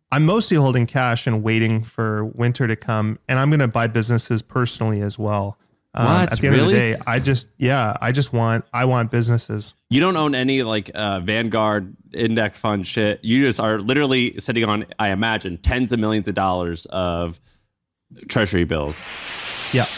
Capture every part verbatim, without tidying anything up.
I'm mostly holding cash and waiting for winter to come, and I'm going to buy businesses personally as well. Um, What? At the end Really? of the day, I just, yeah, I just want, I want businesses. You don't own any like uh, Vanguard index fund shit. You just are literally sitting on, I imagine, tens of millions of dollars of treasury bills. Yeah.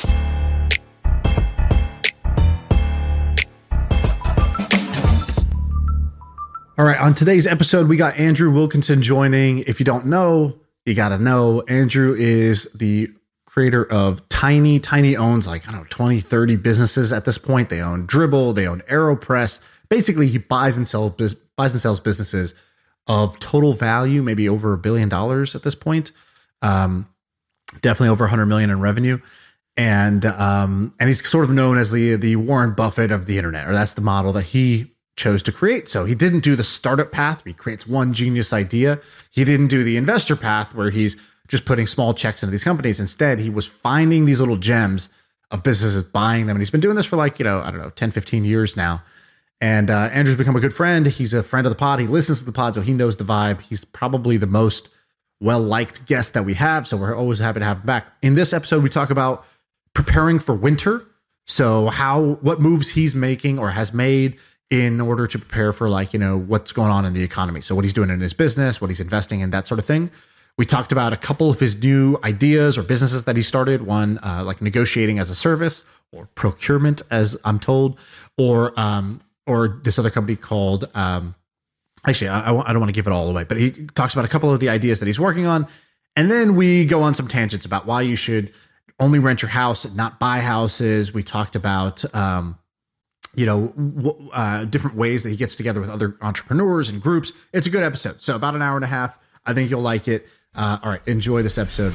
All right, on today's episode, we got Andrew Wilkinson joining. If you don't know, you got to know. Andrew is the creator of Tiny. Tiny owns like, I don't know, twenty, thirty businesses at this point. They own Dribbble, they own AeroPress. Basically, he buys and sells buys and sells businesses of total value, maybe over a billion dollars at this point. Um, definitely over one hundred million in revenue. And um, and he's sort of known as the the Warren Buffett of the internet, or that's the model that he chose to create. So he didn't do the startup path where he creates one genius idea. He didn't do the investor path where he's just putting small checks into these companies. Instead, he was finding these little gems of businesses, buying them. And he's been doing this for like, you know, I don't know, ten, fifteen years now. And uh, Andrew's become a good friend. He's a friend of the pod. He listens to the pod, so he knows the vibe. He's probably the most well-liked guest that we have. So we're always happy to have him back. In this episode, we talk about preparing for winter. So how, what moves he's making or has made in order to prepare for, like, you know, what's going on in the economy. So what he's doing in his business, what he's investing in, that sort of thing. We talked about a couple of his new ideas or businesses that he started. One, uh, like negotiating as a service, or procurement, as I'm told, or um, or this other company called, um, actually, I, I don't want to give it all away, but he talks about a couple of the ideas that he's working on. And then we go on some tangents about why you should only rent your house and not buy houses. We talked about, um, you know, uh, different ways that he gets together with other entrepreneurs and groups. It's a good episode. So about an hour and a half. I think you'll like it. Uh, all right. Enjoy this episode.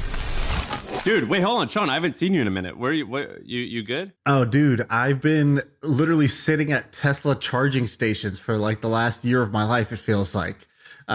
Dude, wait, hold on, Sean. I haven't seen you in a minute. Where are you? What, you you good? Oh, dude, I've been literally sitting at Tesla charging stations for like the last year of my life. It feels like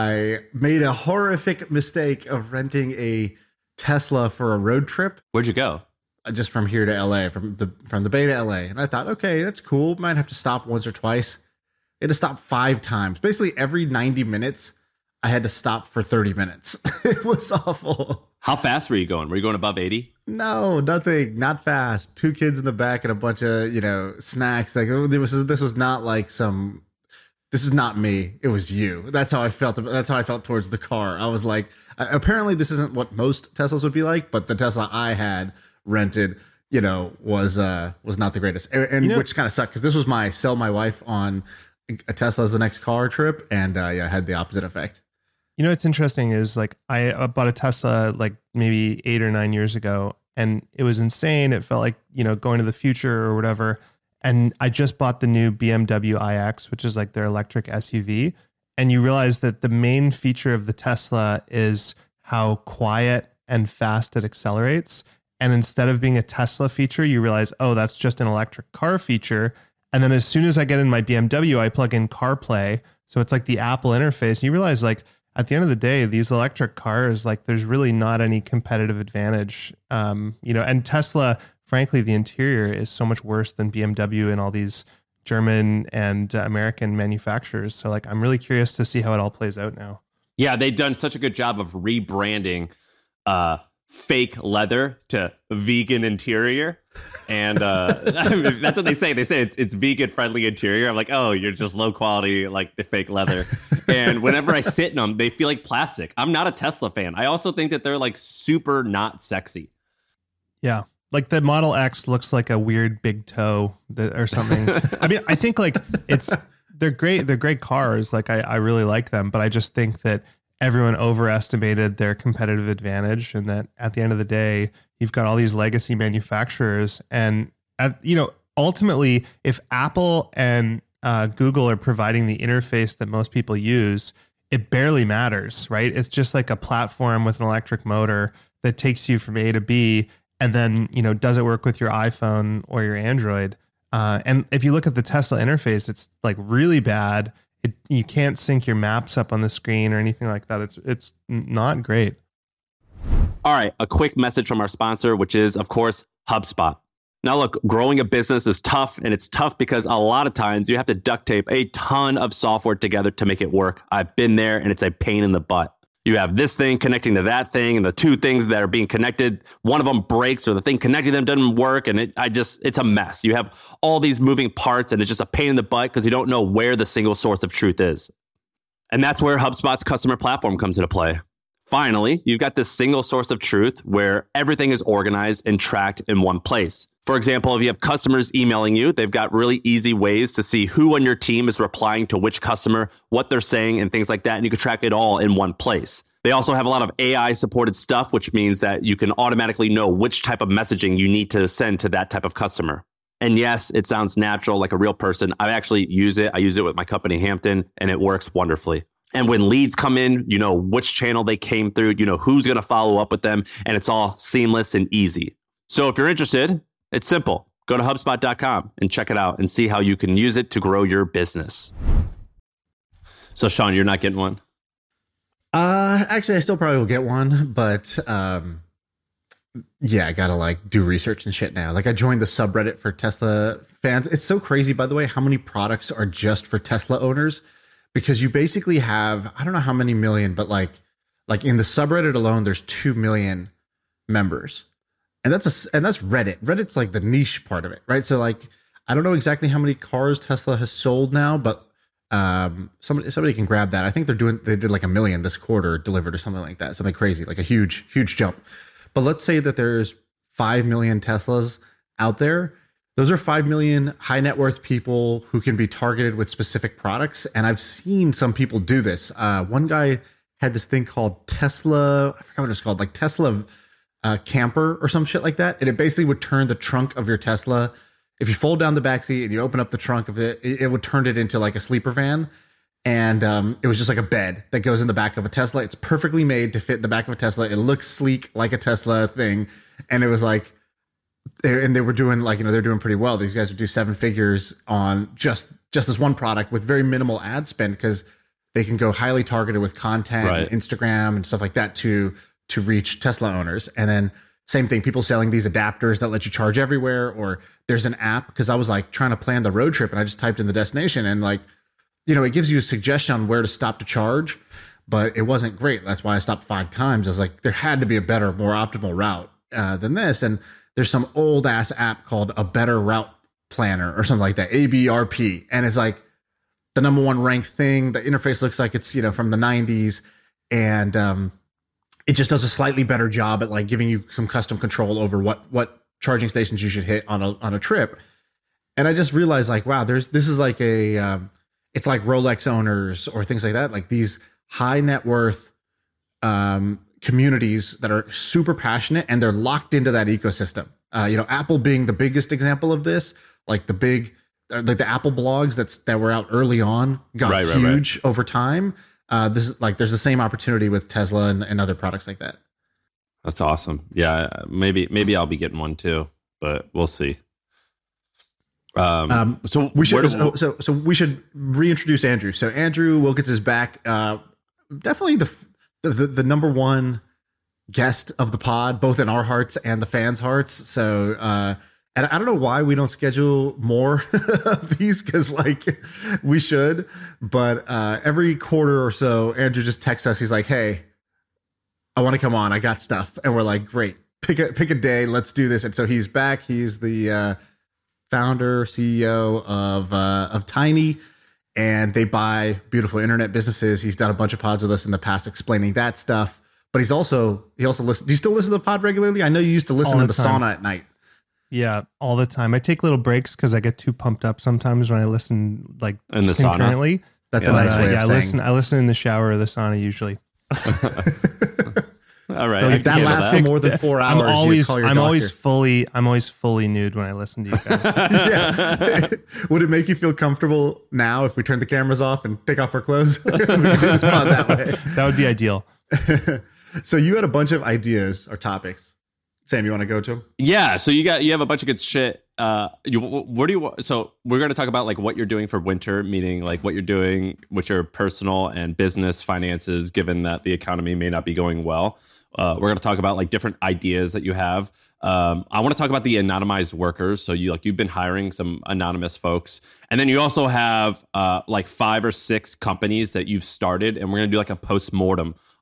I made a horrific mistake of renting a Tesla for a road trip. Where'd you go? Just from here to L A, from the from the Bay to L A. And I thought, okay, that's cool. Might have to stop once or twice. I had to stop five times. Basically, every ninety minutes, I had to stop for thirty minutes. It was awful. How fast were you going? Were you going above eighty? No, nothing. Not fast. Two kids in the back and a bunch of, you know, snacks. Like, it was, this was not like some, this is not me. It was you. That's how I felt. That's how I felt towards the car. I was like, apparently this isn't what most Teslas would be like, but the Tesla I had rented, you know, was uh was not the greatest, and, and you know, which kind of sucked because this was my sell my wife on a Tesla as the next car trip, and uh yeah, I had the opposite effect. You know what's interesting is, like, I bought a Tesla like maybe eight or nine years ago, and it was insane. It felt like, you know, going to the future or whatever. And I just bought the new B M W iX, which is like their electric S U V, and you realize that the main feature of the Tesla is how quiet and fast it accelerates. And instead of being a Tesla feature, you realize, oh, that's just an electric car feature. And then as soon as I get in my B M W, I plug in CarPlay. So it's like the Apple interface. And you realize, like, at the end of the day, these electric cars, like, there's really not any competitive advantage. Um, you know, and Tesla, frankly, the interior is so much worse than B M W and all these German and uh, American manufacturers. So, like, I'm really curious to see how it all plays out now. Yeah, they've done such a good job of rebranding uh fake leather to vegan interior, and uh I mean, that's what they say. They say it's, it's vegan friendly interior. I'm like, oh, you're just low quality, like the fake leather. And whenever I sit in them, they feel like plastic. I'm not a Tesla fan. I also think that they're like super not sexy. Yeah, like the Model X looks like a weird big toe that, or something. I mean, I think like it's they're great. They're great cars. Like I, I really like them, but I just think that everyone overestimated their competitive advantage, and that at the end of the day, you've got all these legacy manufacturers. And, at, you know, ultimately, if Apple and uh, Google are providing the interface that most people use, it barely matters, right? It's just like a platform with an electric motor that takes you from A to B, and then, you know, does it work with your iPhone or your Android? Uh, and if you look at the Tesla interface, it's like really bad. It, you can't sync your maps up on the screen or anything like that. It's it's not great. All right, a quick message from our sponsor, which is, of course, HubSpot. Now, look, growing a business is tough, and it's tough because a lot of times you have to duct tape a ton of software together to make it work. I've been there, and it's a pain in the butt. you have this thing connecting to that thing, and the two things that are being connected, one of them breaks or the thing connecting them doesn't work. And it, I just, it's a mess. You have all these moving parts and it's just a pain in the butt because you don't know where the single source of truth is. And that's where HubSpot's customer platform comes into play. Finally, you've got this single source of truth where everything is organized and tracked in one place. For example, if you have customers emailing you, they've got really easy ways to see who on your team is replying to which customer, what they're saying, and things like that. And you can track it all in one place. They also have a lot of A I supported stuff, which means that you can automatically know which type of messaging you need to send to that type of customer. And yes, it sounds natural, like a real person. I actually use it. I use it with my company, Hampton, and it works wonderfully. And when leads come in, you know which channel they came through, you know who's going to follow up with them, and it's all seamless and easy. So if you're interested, it's simple. Go to HubSpot dot com and check it out and see how you can use it to grow your business. So Sean, you're not getting one? Uh, actually, I still probably will get one, but um, yeah, I gotta like do research and shit now. Like I joined the subreddit for Tesla fans. It's so crazy, by the way, how many products are just for Tesla owners. Because you basically have, I don't know how many million, but like, like in the subreddit alone, there's two million members, and that's a, and that's Reddit. Reddit's like the niche part of it, right? So like, I don't know exactly how many cars Tesla has sold now, but um, somebody somebody can grab that. I think they're doing, they did like a million this quarter delivered or something like that, something crazy, like a huge, huge jump. But let's say that there's five million Teslas out there. Those are five million high net worth people who can be targeted with specific products. And I've seen some people do this. Uh, one guy had this thing called Tesla, I forgot what it's called, like Tesla uh, camper or some shit like that. And it basically would turn the trunk of your Tesla. If you fold down the backseat and you open up the trunk of it, it, it would turn it into like a sleeper van. And um, it was just like a bed that goes in the back of a Tesla. It's perfectly made to fit in the back of a Tesla. It looks sleek like a Tesla thing. And it was like, and they were doing like, you know, they're doing pretty well. These guys would do seven figures on just, just this one product with very minimal ad spend because they can go highly targeted with content, right. and Instagram and stuff like that to, to reach Tesla owners. And then same thing, people selling these adapters that let you charge everywhere, or there's an app, because I was like trying to plan the road trip and I just typed in the destination and like, you know, it gives you a suggestion on where to stop to charge, but it wasn't great. That's why I stopped five times. I was like, there had to be a better, more optimal route uh, than this. And there's some old ass app called a Better Route Planner or something like that, A B R P. And it's like the number one ranked thing. The interface looks like it's, you know, from the nineties. And um, it just does a slightly better job at like giving you some custom control over what, what charging stations you should hit on a, on a trip. And I just realized like, wow, there's, this is like a, um, it's like Rolex owners or things like that. Like these high net worth, um, communities that are super passionate and they're locked into that ecosystem. Uh, you know, Apple being the biggest example of this, like the big, like the Apple blogs that's that were out early on got right, right, huge right. over time. Uh, this is like, there's the same opportunity with Tesla and, and other products like that. That's awesome. Yeah, maybe maybe I'll be getting one too, but we'll see. Um, Um, so we should do- so, so so we should reintroduce Andrew. So Andrew Wilkins is back. Uh, definitely the, the the the number one guest of the pod, both in our hearts and the fans' hearts. So uh, and I don't know why we don't schedule more of these, because like we should. But uh, every quarter or so, Andrew just texts us. He's like, "Hey, I want to come on. I got stuff," and we're like, "Great, pick a pick a day. Let's do this." And so he's back. He's the uh, founder, C E O of uh, of Tiny, and they buy beautiful internet businesses. He's done a bunch of pods with us in the past explaining that stuff. But he's also he also listen. Do you still listen to the pod regularly? I know you used to listen All to the the time. sauna at night. Yeah, all the time. I take little breaks because I get too pumped up sometimes when I listen like in the sauna. concurrently. That's Yeah, a nice But, uh, way of yeah, I saying. listen. I listen in the shower or the sauna usually. All right, Like, I if can that handle lasts for more than four hours, I'm you always call your I'm always doctor. fully I'm always fully nude when I listen to you guys. Yeah. Would it make you feel comfortable now if we turn the cameras off and take off our clothes? We could do this pod that way. That would be ideal. So you had a bunch of ideas or topics. Sam, you want to go to them? Yeah, so you got you have a bunch of good shit. Uh, you where do you? So we're going to talk about like what you're doing for winter, meaning like what you're doing with your personal and business finances, given that the economy may not be going well. Uh, we're going to talk about like different ideas that you have. Um, I want to talk about the anonymized workers. So you like you've been hiring some anonymous folks, and then you also have uh, like five or six companies that you've started, and we're going to do like a post-mortem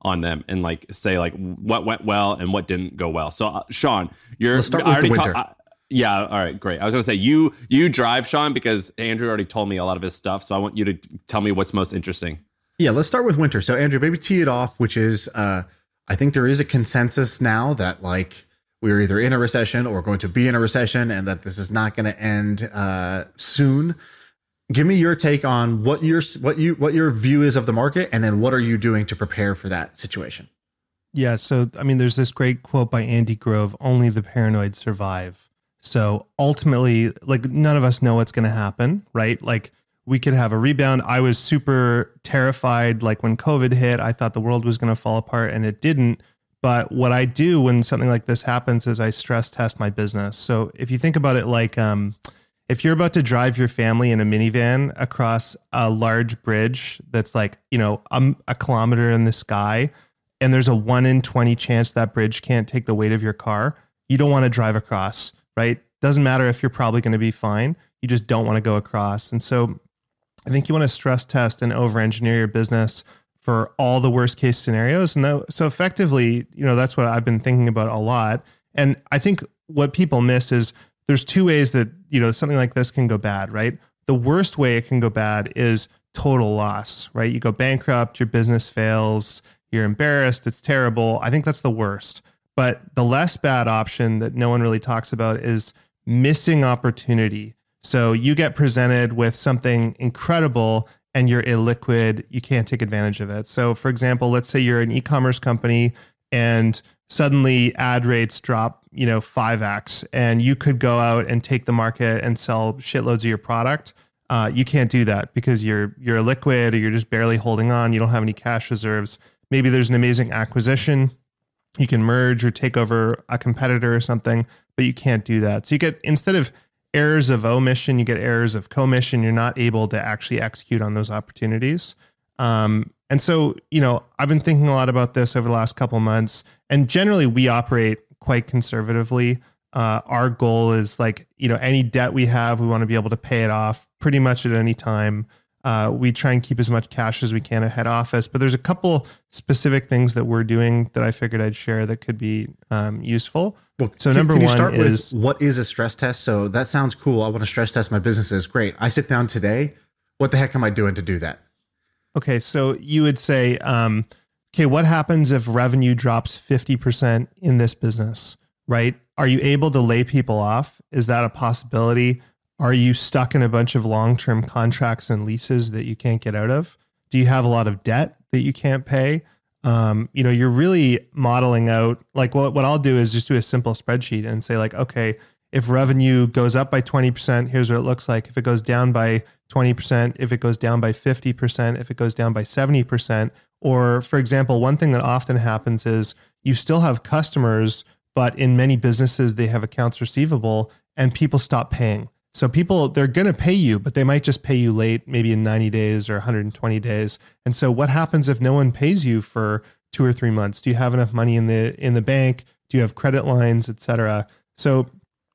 on them and like say like what went well and what didn't go well. So uh, Sean, you're Let's start I with already the winter. ta- uh, yeah, all right, great. I was gonna say you you drive, Sean, because Andrew already told me a lot of his stuff. So I want you to tell me what's most interesting. Yeah, let's start with winter. So Andrew, maybe tee it off, which is uh, I think there is a consensus now that like we're either in a recession or going to be in a recession, and that this is not going to end uh, soon. Give me your take on what your what you what your view is of the market, and then what are you doing to prepare for that situation? Yeah. So, I mean, there's this great quote by Andy Grove, only the paranoid survive. So ultimately, like none of us know what's going to happen, right? Like we could have a rebound. I was super terrified. Like when COVID hit, I thought the world was going to fall apart and it didn't. But what I do when something like this happens is I stress test my business. So if you think about it, like, um, if you're about to drive your family in a minivan across a large bridge that's like, you know, um, a kilometer in the sky, and there's a one in twenty chance that bridge can't take the weight of your car, you don't want to drive across, right? Doesn't matter if you're probably going to be fine. You just don't want to go across. And so I think you want to stress test and over engineer your business for all the worst case scenarios. And though, so effectively, you know, that's what I've been thinking about a lot. And I think what people miss is there's two ways that, you know, something like this can go bad, right? The worst way it can go bad is total loss, right? You go bankrupt, your business fails, you're embarrassed, it's terrible. I think that's the worst. But the less bad option that no one really talks about is missing opportunity. So you get presented with something incredible and you're illiquid, you can't take advantage of it. So for example, let's say you're an e-commerce company and suddenly ad rates drop, you know, five X, and you could go out and take the market and sell shitloads of your product. Uh, you can't do that because you're you're illiquid or you're just barely holding on. You don't have any cash reserves. Maybe there's an amazing acquisition. You can merge or take over a competitor or something, but you can't do that. So you get, instead of errors of omission, you get errors of commission. You're not able to actually execute on those opportunities. Um, and so, you know, I've been thinking a lot about this over the last couple of months, and generally we operate quite conservatively. Uh, our goal is like, you know, any debt we have, we want to be able to pay it off pretty much at any time. Uh, we try and keep as much cash as we can at head office, but there's a couple specific things that we're doing that I figured I'd share that could be um, useful. Well, so can, number can you one start is with what is a stress test? So that sounds cool. I want to stress test my businesses. Great. I sit down today. What the heck am I doing to do that? okay. So you would say, um, okay, what happens if revenue drops fifty percent in this business, right? Are you able to lay people off? Is that a possibility? Are you stuck in a bunch of long-term contracts and leases that you can't get out of? Do you have a lot of debt that you can't pay? Um, you know, you're really modeling out, like what, what I'll do is just do a simple spreadsheet and say like, okay, if revenue goes up by twenty percent, here's what it looks like. If it goes down by twenty percent, if it goes down by fifty percent, if it goes down by seventy percent, or for example, one thing that often happens is you still have customers, but in many businesses, they have accounts receivable and people stop paying. So people, they're going to pay you, but they might just pay you late, maybe in ninety days or one hundred twenty days. And so what happens if no one pays you for two or three months? Do you have enough money in the in the bank? Do you have credit lines, et cetera? So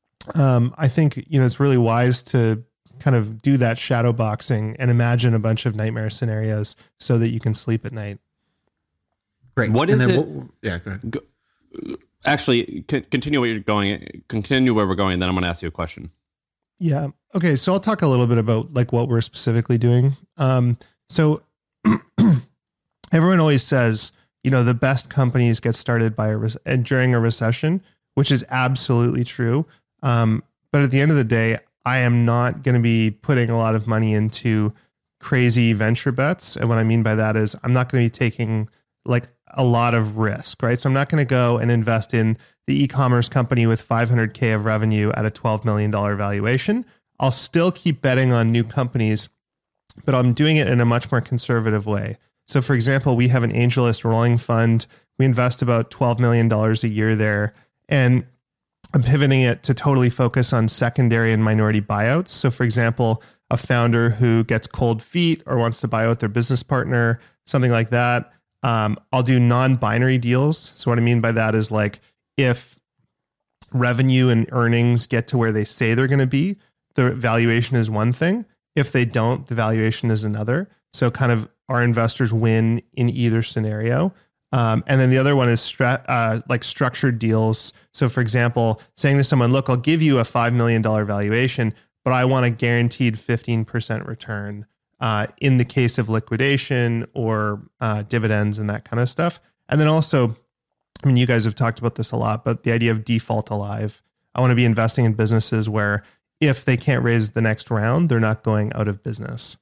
um, I think, you know, it's really wise to kind of do that shadow boxing and imagine a bunch of nightmare scenarios so that you can sleep at night. Great. What And is then it? we'll- yeah, go ahead. Go, actually, c- continue where you're going. Continue where we're going, and then I'm going to ask you a question. Yeah. Okay. So I'll talk a little bit about like what we're specifically doing. Um, so everyone always says, you know, the best companies get started by a re- and during a recession, which is absolutely true. Um, but at the end of the day, I am not going to be putting a lot of money into crazy venture bets. And what I mean by that is I'm not going to be taking like a lot of risk, right? So I'm not going to go and invest in the e-commerce company with five hundred K of revenue at a twelve million dollars valuation. I'll still keep betting on new companies, but I'm doing it in a much more conservative way. So for example, we have an AngelList rolling fund. We invest about twelve million dollars a year there. And I'm pivoting it to totally focus on secondary and minority buyouts. So for example, a founder who gets cold feet or wants to buy out their business partner, something like that. Um, I'll do non-binary deals. So what I mean by that is like, if revenue and earnings get to where they say they're going to be, the valuation is one thing. If they don't, the valuation is another. So kind of our investors win in either scenario. Um, and then the other one is stra- uh, like structured deals. So for example, saying to someone, look, I'll give you a five million dollars valuation, but I want a guaranteed fifteen percent return uh, in the case of liquidation or uh, dividends and that kind of stuff. And then also, I mean, you guys have talked about this a lot, but the idea of default alive. I want to be investing in businesses where if they can't raise the next round, they're not going out of business.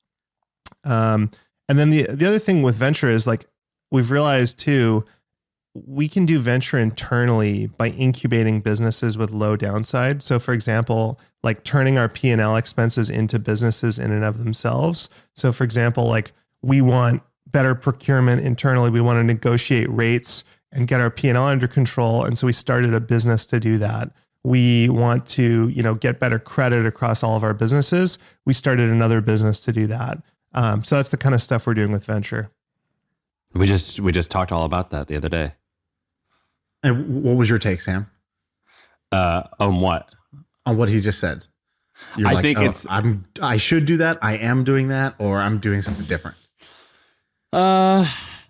Um, and then the the other thing with venture is like, we've realized too, we can do venture internally by incubating businesses with low downside. So for example, like turning our P and L expenses into businesses in and of themselves. So for example, like we want better procurement internally. We want to negotiate rates and get our P and L under control. And so we started a business to do that. We want to, you know, get better credit across all of our businesses. We started another business to do that. Um, so that's the kind of stuff we're doing with venture. We just we just talked all about that the other day. And what was your take, Sam? Uh, on what? On what he just said. You're I like, think oh, it's I'm I should do that. I am doing that, or I'm doing something different. Uh,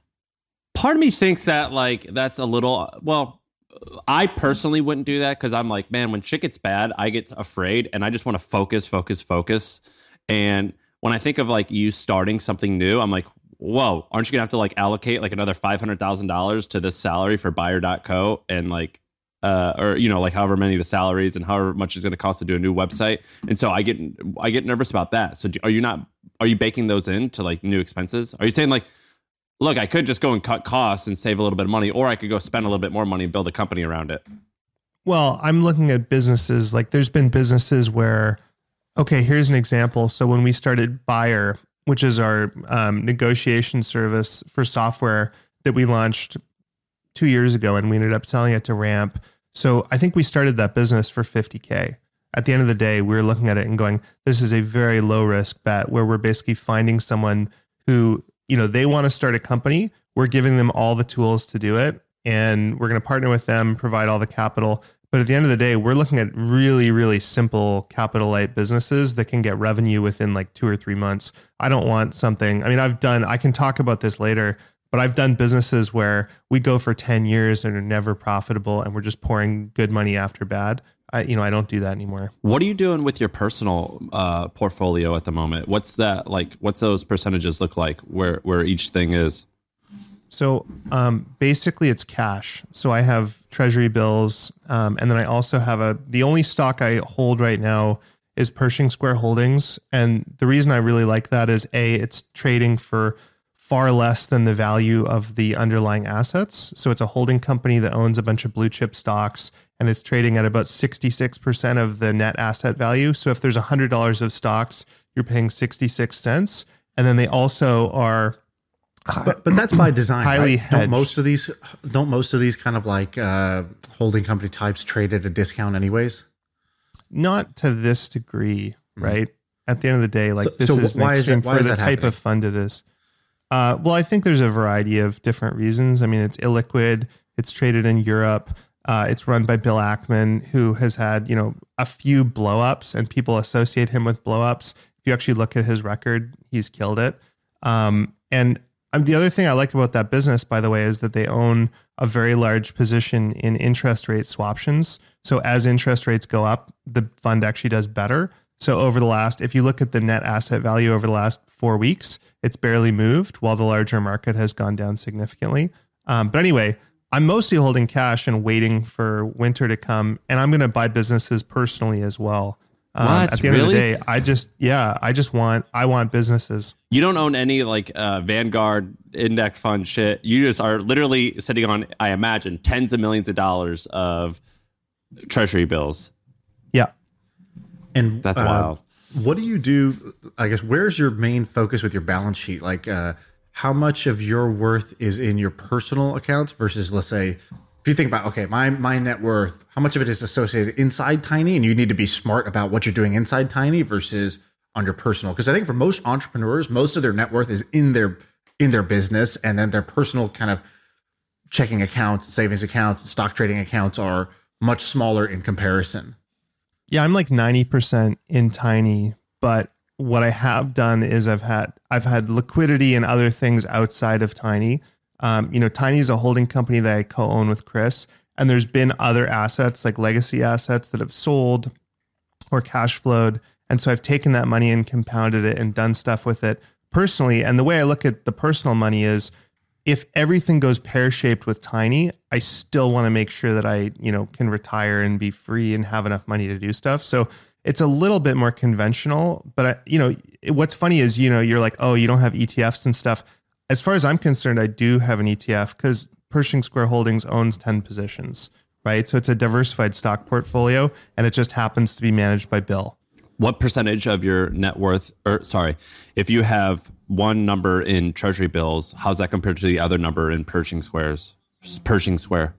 part of me thinks that like that's a little. Well, I personally wouldn't do that because I'm like, man, when shit gets bad, I get afraid, and I just want to focus, focus, focus. And when I think of like you starting something new, I'm like, whoa, aren't you gonna have to like allocate like another five hundred thousand dollars to this salary for buyer dot co and like uh or you know like however many of the salaries and however much it's going to cost to do a new website. And so I get I get nervous about that. So do, are you not are you baking those into like new expenses? Are you saying like, look, I could just go and cut costs and save a little bit of money, or I could go spend a little bit more money and build a company around it? Well, I'm looking at businesses, like there's been businesses where, okay, here's an example. So when we started Buyer, which is our um, negotiation service for software that we launched two years ago, and we ended up selling it to Ramp. So I think we started that business for fifty K. At the end of the day, we were looking at it and going, this is a very low risk bet where we're basically finding someone who, you know, they want to start a company. We're giving them all the tools to do it, and we're going to partner with them, provide all the capital. But at the end of the day, we're looking at really, really simple capital light businesses that can get revenue within like two or three months. I don't want something, I mean, I've done, I can talk about this later, but I've done businesses where we go for ten years and are never profitable, and we're just pouring good money after bad. I, you know, I don't do that anymore. What are you doing with your personal uh, portfolio at the moment? What's that like? What's those percentages look like where, where each thing is? So um, basically it's cash. So I have treasury bills. Um, and then I also have a, the only stock I hold right now is Pershing Square Holdings. And the reason I really like that is A, it's trading for far less than the value of the underlying assets. So it's a holding company that owns a bunch of blue chip stocks, and it's trading at about sixty-six percent of the net asset value. So if there's one hundred dollars of stocks, you're paying sixty-six cents. And then they also are But, but that's by design. highly right? hedged. Don't most of these don't most of these kind of like uh, holding company types trade at a discount anyways? Not to this degree, right? At the end of the day, like So- this so is an why is extreme that- why for is the that type happening? of fund it is. Uh, well, I think there's a variety of different reasons. I mean, it's illiquid. It's traded in Europe. Uh, it's run by Bill Ackman, who has had, you know, a few blowups, and people associate him with blowups. If you actually look at his record, he's killed it. Um, and um, the other thing I like about that business, by the way, is that they own a very large position in interest rate swaptions. So as interest rates go up, the fund actually does better. So over the last, if you look at the net asset value over the last four weeks, it's barely moved while the larger market has gone down significantly. Um, but anyway, I'm mostly holding cash and waiting for winter to come. And I'm going to buy businesses personally as well. Um, What? At the end Really? of the day, I just, yeah, I just want, I want businesses. You don't own any like uh, Vanguard index fund shit. You just are literally sitting on, I imagine, tens of millions of dollars of treasury bills. Yeah. And That's uh, wild. What do you do? I guess where's your main focus with your balance sheet? Like, uh, how much of your worth is in your personal accounts versus, let's say, if you think about, okay, my my net worth, how much of it is associated inside Tiny, and you need to be smart about what you're doing inside Tiny versus on your personal? Because I think for most entrepreneurs, most of their net worth is in their in their business, and then their personal kind of checking accounts, savings accounts, stock trading accounts are much smaller in comparison. Yeah, I'm like ninety percent in Tiny, but what I have done is I've had I've had liquidity and other things outside of Tiny. Um, you know, Tiny is a holding company that I co-own with Chris, and there's been other assets like legacy assets that have sold or cash flowed. And so I've taken that money and compounded it and done stuff with it personally. And the way I look at the personal money is, if everything goes pear-shaped with Tiny, I still want to make sure that I, you know, can retire and be free and have enough money to do stuff. So it's a little bit more conventional, but I, you know, what's funny is, you know, you're like, oh, you don't have E T Fs and stuff. As far as I'm concerned, I do have an E T F because Pershing Square Holdings owns ten positions, right? So it's a diversified stock portfolio, and it just happens to be managed by Bill. What percentage of your net worth, or sorry, if you have one number in Treasury bills, how's that compared to the other number in Pershing Squares, Pershing Square?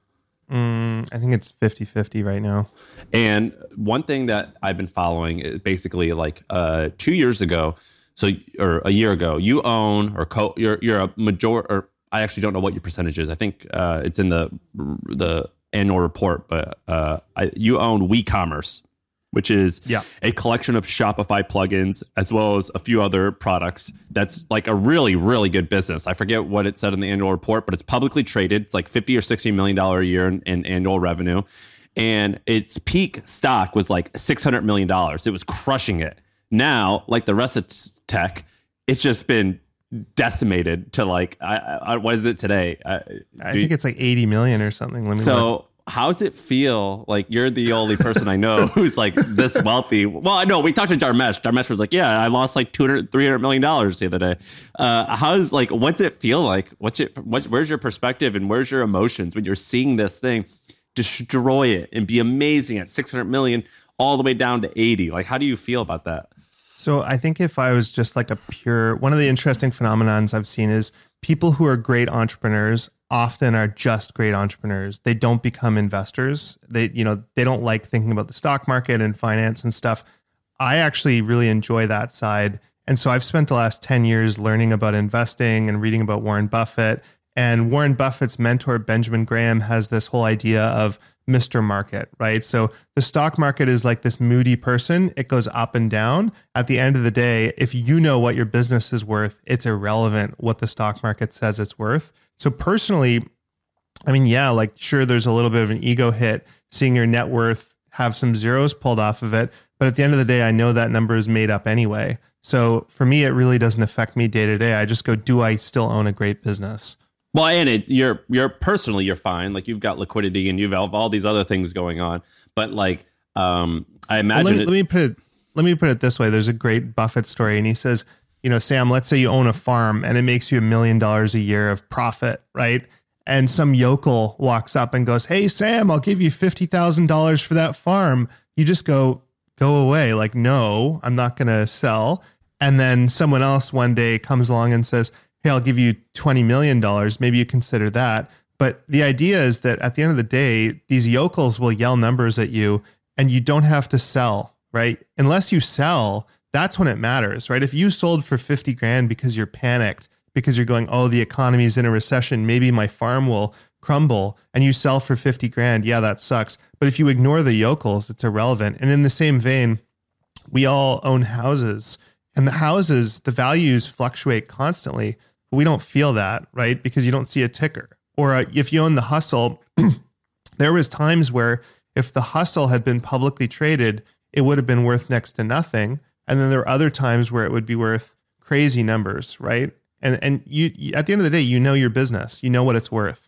Mm, I think it's fifty-fifty right now. And one thing that I've been following is basically like uh, two years ago, so or a year ago, you own or co, you're you're a major, or I actually don't know what your percentage is. I think uh, it's in the the annual report, but uh, I, you own WeCommerce, which is yeah. a collection of Shopify plugins, as well as a few other products. That's like a really, really good business. I forget what it said in the annual report, but it's publicly traded. It's like fifty or sixty million dollars a year in, in annual revenue. And its peak stock was like six hundred million dollars. It was crushing it. Now, like the rest of tech, it's just been decimated to like, I, I, what is it today? I, I think it's like eighty million or something. Let me so. look. How's it feel? Like, you're the only person I know who's like this wealthy. Well, I know we talked to Dharmesh. Dharmesh was like, yeah, I lost like two hundred, three hundred million dollars the other day. Uh, how's like, what's it feel like? What's it, what's, where's your perspective and where's your emotions when you're seeing this thing destroy it and be amazing at six hundred million all the way down to eighty? Like, how do you feel about that? So I think if I was just like a pure, one of the interesting phenomenons I've seen is people who are great entrepreneurs often are just great entrepreneurs. They don't become investors. They, you know, they don't like thinking about the stock market and finance and stuff. I actually really enjoy that side. And so I've spent the last ten years learning about investing and reading about Warren Buffett. And Warren Buffett's mentor, Benjamin Graham, has this whole idea of Mister Market, right? So the stock market is like this moody person. It goes up and down. At the end of the day, if you know what your business is worth, it's irrelevant what the stock market says it's worth. So personally, I mean, yeah, like sure, there's a little bit of an ego hit seeing your net worth have some zeros pulled off of it. But at the end of the day, I know that number is made up anyway. So for me, it really doesn't affect me day to day. I just go, do I still own a great business? Well, and it, you're you're personally you're fine. Like you've got liquidity and you've have all these other things going on. But like, um, I imagine. Well, let, me, it, let me put it. Let me put it this way. There's a great Buffett story, and he says, you know, Sam, let's say you own a farm and it makes you a million dollars a year of profit, right? And some yokel walks up and goes, hey, Sam, I'll give you fifty thousand dollars for that farm. You just go, go away. Like, no, I'm not going to sell. And then someone else one day comes along and says, hey, I'll give you twenty million dollars. Maybe you consider that. But the idea is that at the end of the day, these yokels will yell numbers at you and you don't have to sell, right? Unless you sell, that's when it matters, right? If you sold for fifty grand because you're panicked, because you're going, oh, the economy is in a recession, maybe my farm will crumble, and you sell for fifty grand, yeah, that sucks. But if you ignore the yokels, it's irrelevant. And in the same vein, we all own houses, and the houses, the values fluctuate constantly. But we don't feel that, right? Because you don't see a ticker. Or uh, if you own the Hustle, there was times where if the Hustle had been publicly traded, it would have been worth next to nothing. And then there are other times where it would be worth crazy numbers, right? And and you, you at the end of the day, you know your business. You know what it's worth.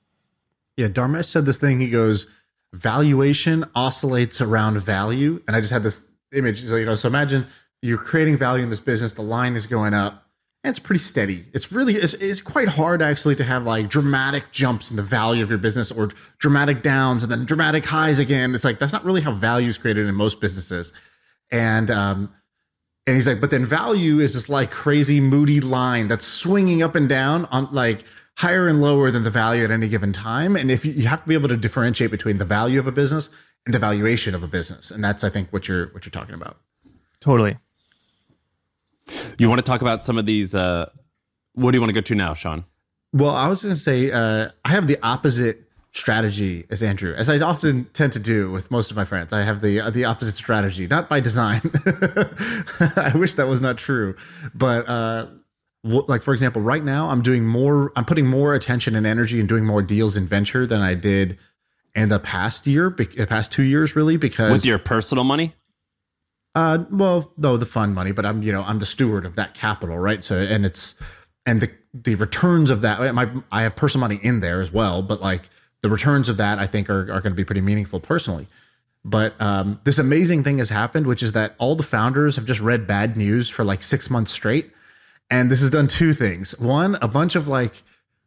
Yeah, Dharmesh said this thing. He goes, valuation oscillates around value. And I just had this image. So, you know, so imagine you're creating value in this business. The line is going up. And it's pretty steady. It's really, it's, it's quite hard actually to have like dramatic jumps in the value of your business or dramatic downs and then dramatic highs again. It's like, that's not really how value is created in most businesses. And, um, and he's like, but then value is this like crazy moody line that's swinging up and down on like higher and lower than the value at any given time. And if you, you have to be able to differentiate between the value of a business and the valuation of a business. And that's, I think, what you're, what you're talking about. Totally. You want to talk about some of these? Uh, what do you want to go to now, Sean? Well, I was going to say, uh, I have the opposite strategy as Andrew, as I often tend to do with most of my friends. I have the uh, the opposite strategy, not by design. I wish that was not true. But uh, like, for example, right now I'm doing more, I'm putting more attention and energy and doing more deals in venture than I did in the past year, the past two years, really, because with your personal money. Uh, well, no, the fund money, but I'm, you know, I'm the steward of that capital, right? So, and it's, and the, the returns of that, my, I have personal money in there as well, but like the returns of that, I think are, are going to be pretty meaningful personally. But um, this amazing thing has happened, which is that all the founders have just read bad news for like six months straight. And this has done two things. One, a bunch of like,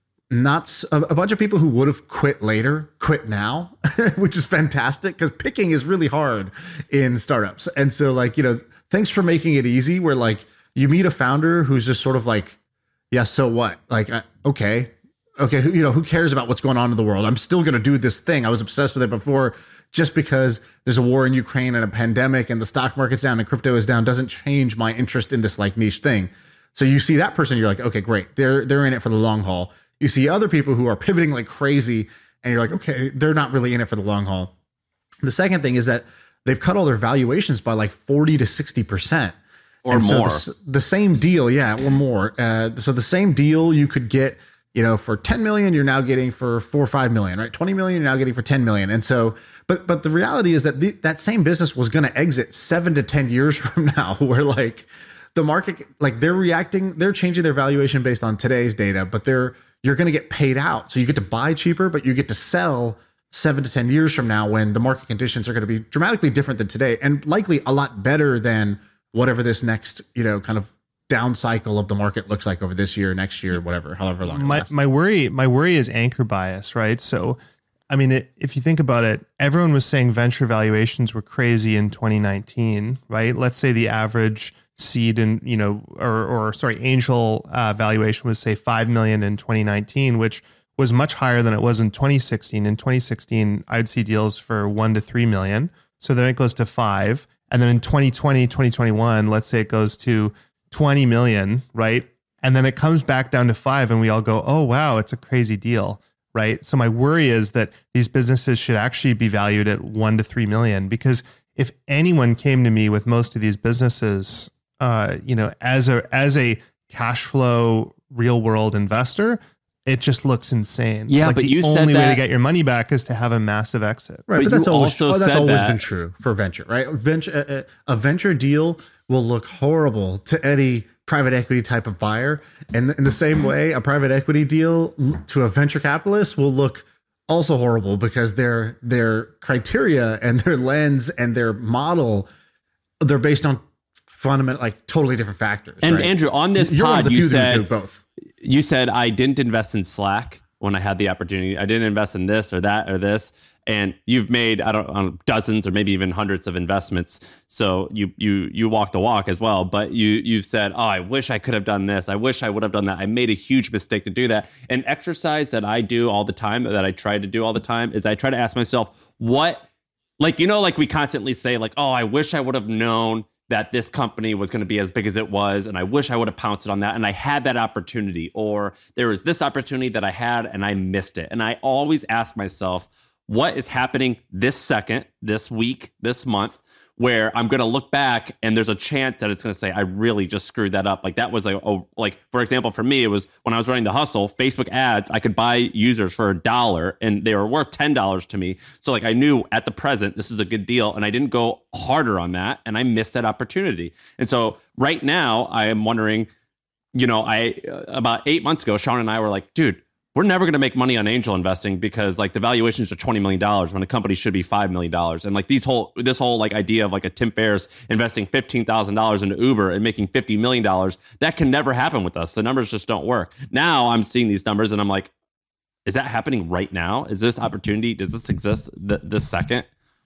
not a, a bunch of people who would have quit later quit now, which is fantastic because picking is really hard in startups. And so like, you know, thanks for making it easy where like you meet a founder who's just sort of like, yeah, so what? Like, uh, okay, okay, who, you know, who cares about what's going on in the world? I'm still going to do this thing. I was obsessed with it before. Just because there's a war in Ukraine and a pandemic and the stock market's down and crypto is down doesn't change my interest in this like niche thing. So you see that person, you're like, okay, great. They're, they're in it for the long haul. You see other people who are pivoting like crazy and you're like, okay, they're not really in it for the long haul. The second thing is that they've cut all their valuations by like forty to sixty percent. Or and more. So the, the same deal, yeah, or more. Uh, so the same deal you could get, you know, for ten million, you're now getting for four or five million, right? twenty million, you're now getting for ten million. And so, but but the reality is that the, that same business was going to exit seven to ten years from now, where like the market, like they're reacting, they're changing their valuation based on today's data, but they're, you're going to get paid out. So you get to buy cheaper, but you get to sell seven to ten years from now when the market conditions are going to be dramatically different than today and likely a lot better than whatever this next, you know, kind of down cycle of the market looks like over this year, next year, whatever, however long. My, my worry, my worry is anchor bias, right? So, I mean, it, if you think about it, everyone was saying venture valuations were crazy in twenty nineteen, right? Let's say the average seed and, you know, or, or sorry, angel uh, valuation was say five million in twenty nineteen, which was much higher than it was in twenty sixteen. In twenty sixteen, I'd see deals for one to three million. So then it goes to five. And then in twenty twenty, twenty twenty-one, let's say it goes to twenty million, right? And then it comes back down to five and we all go, oh, wow, it's a crazy deal, right? So my worry is that these businesses should actually be valued at one to three million, because if anyone came to me with most of these businesses, uh, you know, as a, as a cash flow real world investor, it just looks insane. Yeah, like but the you only said way that, to get your money back is to have a massive exit. Right, but, but that's you always also oh, that's said always that. been true for venture, right? Venture, a, a venture deal will look horrible to any private equity type of buyer, and in the same way, a private equity deal to a venture capitalist will look also horrible because their their criteria and their lens and their model, they're based on fundamental, like totally different factors. And right? Andrew, on this You're one of pod, the you few that do said both. you said I didn't invest in Slack when I had the opportunity. I didn't invest in this or that or this. And you've made, I don't know, dozens or maybe even hundreds of investments. So you you you walk the walk as well. But you you've said, oh, I wish I could have done this. I wish I would have done that. I made a huge mistake to do that. An exercise that I do all the time, that I try to do all the time, is I try to ask myself, what, like, you know, like we constantly say, like, oh, I wish I would have known that this company was going to be as big as it was, and I wish I would have pounced on that, and I had that opportunity, or there was this opportunity that I had and I missed it. And I always ask myself, what is happening this second, this week, this month, where I'm going to look back and there's a chance that it's going to say, I really just screwed that up. Like that was like, oh, like, for example, for me, it was when I was running The Hustle, Facebook ads, I could buy users for a dollar and they were worth ten dollars to me. So like I knew at the present, this is a good deal. And I didn't go harder on that. And I missed that opportunity. And so right now I am wondering, you know, I, uh, about eight months ago, Sean and I were like, dude, we're never going to make money on angel investing because like the valuations are twenty million dollars when a company should be five million dollars. And like these whole, this whole like idea of like a Tim Ferriss investing fifteen thousand dollars into Uber and making fifty million dollars, that can never happen with us. The numbers just don't work. Now I'm seeing these numbers and I'm like, is that happening right now? Is this opportunity? Does this exist th- this second?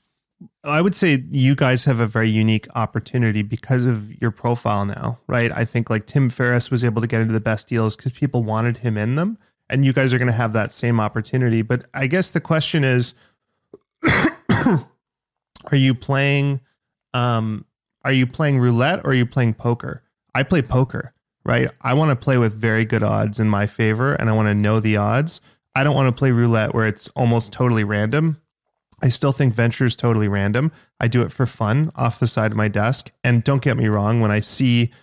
I would say you guys have a very unique opportunity because of your profile now, right? I think like Tim Ferriss was able to get into the best deals because people wanted him in them. And you guys are going to have that same opportunity. But I guess the question is, are you playing, um, are you playing roulette or are you playing poker? I play poker, right? I want to play with very good odds in my favor and I want to know the odds. I don't want to play roulette where it's almost totally random. I still think venture is totally random. I do it for fun off the side of my desk. And don't get me wrong, when I see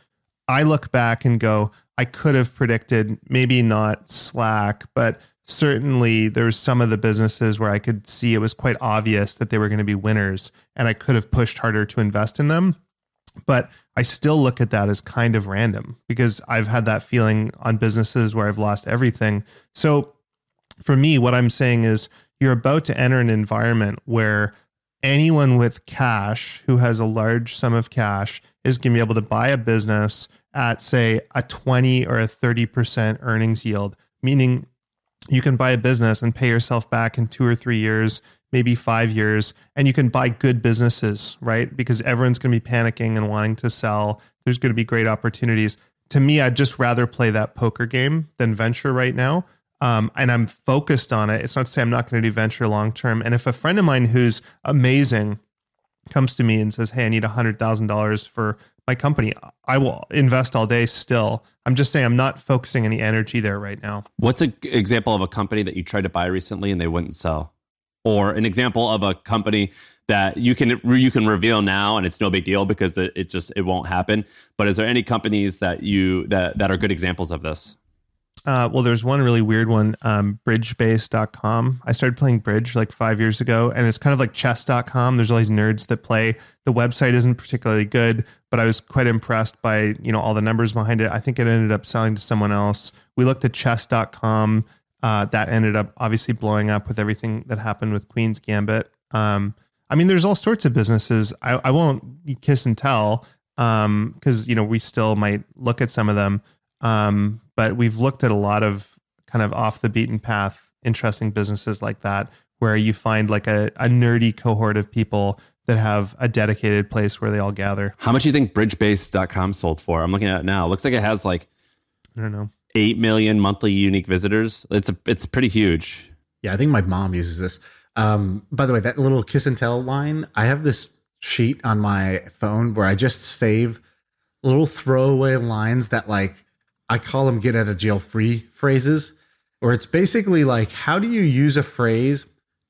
I look back and go, I could have predicted, maybe not Slack, but certainly there's some of the businesses where I could see it was quite obvious that they were going to be winners, and I could have pushed harder to invest in them. But I still look at that as kind of random because I've had that feeling on businesses where I've lost everything. So for me, what I'm saying is you're about to enter an environment where anyone with cash who has a large sum of cash is going to be able to buy a business at, say, a twenty or a thirty percent earnings yield, meaning you can buy a business and pay yourself back in two or three years, maybe five years, and you can buy good businesses, right? Because everyone's going to be panicking and wanting to sell. There's going to be great opportunities. To me, I'd just rather play that poker game than venture right now. Um, and I'm focused on it. It's not to say I'm not going to do venture long term. And if a friend of mine who's amazing comes to me and says, hey, I need one hundred thousand dollars for my company, I will invest all day still. I'm just saying I'm not focusing any energy there right now. What's an example of a company that you tried to buy recently and they wouldn't sell? Or an example of a company that you can you can reveal now and it's no big deal because it, it just it won't happen. But is there any companies that you that that are good examples of this? Uh, well, there's one really weird one, um, bridge base dot com. I started playing bridge like five years ago, and it's kind of like chess dot com. There's all these nerds that play. The website isn't particularly good, but I was quite impressed by, you know, all the numbers behind it. I think it ended up selling to someone else. We looked at chess dot com. Uh, that ended up obviously blowing up with everything that happened with Queen's Gambit. Um, I mean, there's all sorts of businesses. I, I won't kiss and tell um, because, you know, we still might look at some of them. Um, but we've looked at a lot of kind of off the beaten path, interesting businesses like that, where you find like a, a nerdy cohort of people that have a dedicated place where they all gather. How much do you think bridge base dot com sold for? I'm looking at it now. It looks like it has like, I don't know, eight million monthly unique visitors. It's a, it's pretty huge. Yeah, I think my mom uses this. Um, by the way, that little kiss and tell line, I have this sheet on my phone where I just save little throwaway lines that, like, I call them get out of jail free phrases, where it's basically like, how do you use a phrase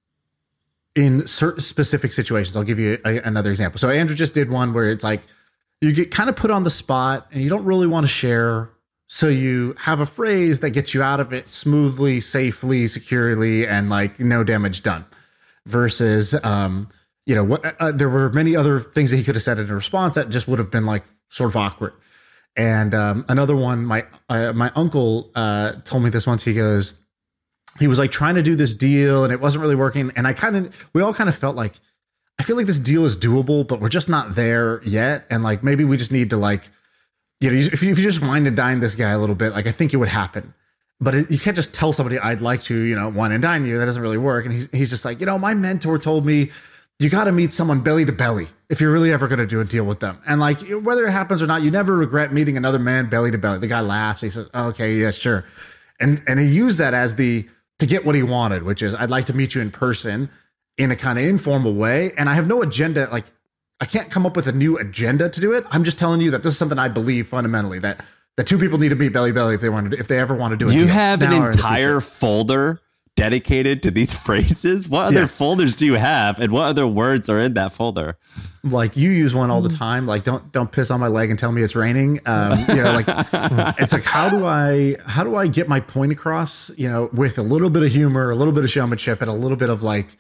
in certain specific situations? I'll give you a, another example. So Andrew just did one where it's like, you get kind of put on the spot and you don't really want to share. So you have a phrase that gets you out of it smoothly, safely, securely, and like no damage done. Versus, um, you know, what uh, there were many other things that he could have said in a response that just would have been like sort of awkward. And um, another one, my uh, my uncle uh, told me this once. He goes, he was like trying to do this deal and it wasn't really working. And I kind of, we all kind of felt like, I feel like this deal is doable, but we're just not there yet. And like, maybe we just need to like, you know, if you, if you just wine and dine this guy a little bit, like I think it would happen. But it, you can't just tell somebody I'd like to, you know, wine and dine you. That doesn't really work. And he's, he's just like, you know, my mentor told me you got to meet someone belly to belly if you're really ever going to do a deal with them. And like, whether it happens or not, you never regret meeting another man belly to belly. The guy laughs. He says, oh, okay, yeah, sure. And, and he used that as the, to get what he wanted, which is I'd like to meet you in person in a kind of informal way. And I have no agenda. Like, I can't come up with a new agenda to do it. I'm just telling you that this is something I believe fundamentally, that that two people need to meet belly belly if they want to, if they ever want to do it. You have an entire folder dedicated to these phrases. What other yes. folders do you have, and what other words are in that folder? Like you use one all the time. Like don't don't piss on my leg and tell me it's raining. Um, you know, like it's like how do I how do I get my point across? You know, with a little bit of humor, a little bit of showmanship, and a little bit of like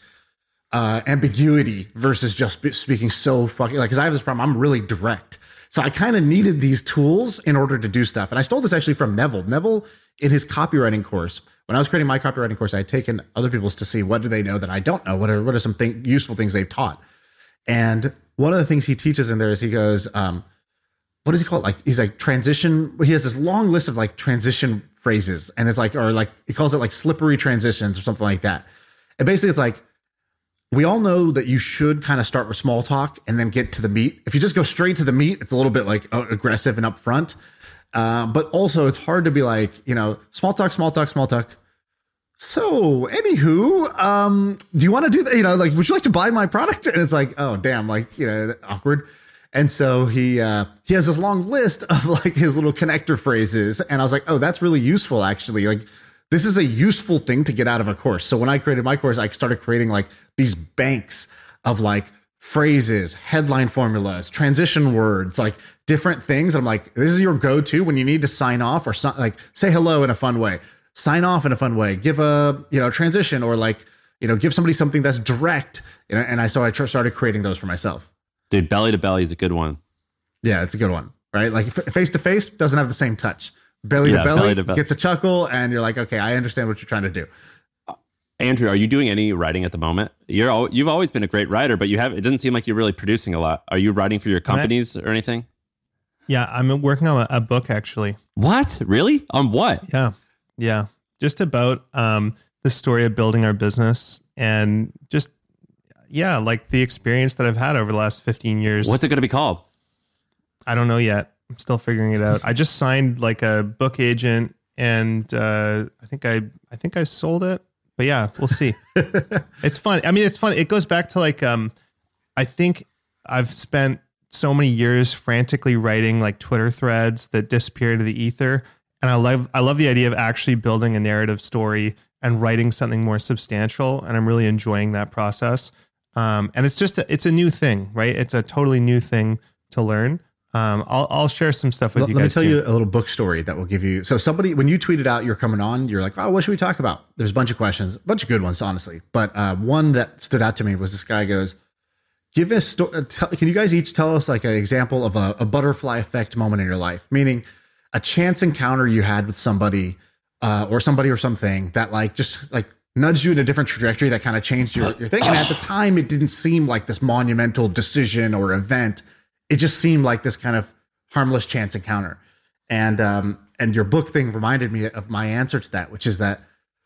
uh, ambiguity versus just speaking so fucking like. Because I have this problem. I'm really direct. So I kind of needed these tools in order to do stuff. And I stole this actually from Neville. Neville, in his copywriting course, when I was creating my copywriting course, I had taken other people's to see what do they know that I don't know? What are what are some thing, useful things they've taught? And one of the things he teaches in there is he goes, um, what does he call it? Like, he's like transition. He has this long list of like transition phrases. And it's like, or like, he calls it like slippery transitions or something like that. And basically it's like, we all know that you should kind of start with small talk and then get to the meat. If you just go straight to the meat, it's a little bit like uh, aggressive and upfront. Uh, but also it's hard to be like, you know, small talk, small talk, small talk. So anywho, um, do you want to do that? You know, like, would you like to buy my product? And it's like, oh, damn, like, you know, awkward. And so he, uh, he has this long list of like his little connector phrases. And I was like, oh, that's really useful actually. Like, this is a useful thing to get out of a course. So when I created my course, I started creating like these banks of like phrases, headline formulas, transition words, like different things. I'm like, this is your go-to when you need to sign off or so, like say hello in a fun way, sign off in a fun way, give a, you know, transition, or like, you know, give somebody something that's direct. You know, and I, so I tr- started creating those for myself. Dude, belly to belly is a good one. Yeah, it's a good one, right? Like face to face doesn't have the same touch. Belly, yeah, to belly, belly to belly gets a chuckle, and you're like, okay, I understand what you're trying to do. Andrew, are you doing any writing at the moment? You're al- you've always been a great writer, but you have it doesn't seem like you're really producing a lot. Are you writing for your companies or anything? Yeah, I'm working on a, a book actually. What? Really? On what? Yeah, yeah, just about um, the story of building our business, and just yeah, like the experience that I've had over the last fifteen years. What's it going to be called? I don't know yet. I'm still figuring it out. I just signed like a book agent, and uh, I think I I think I sold it. But yeah, we'll see. It's fun. I mean, it's fun. It goes back to like, um, I think I've spent so many years frantically writing like Twitter threads that disappear into the ether. And I love, I love the idea of actually building a narrative story and writing something more substantial. And I'm really enjoying that process. Um, and it's just, a, it's a new thing, right? It's a totally new thing to learn. Um, I'll, I'll share some stuff with let, you let guys. Let me tell soon. you a little book story that will give you. So somebody, when you tweeted out you're coming on, you're like, oh, what should we talk about? There's a bunch of questions, a bunch of good ones, honestly. But uh, one that stood out to me was this guy goes, give us, sto- tell, can you guys each tell us like an example of a, a butterfly effect moment in your life? Meaning a chance encounter you had with somebody uh, or somebody or something that like, just like nudged you in a different trajectory that kind of changed your, your thing. And at the time, it didn't seem like this monumental decision or event. It just seemed like this kind of harmless chance encounter. And um, and your book thing reminded me of my answer to that, which is that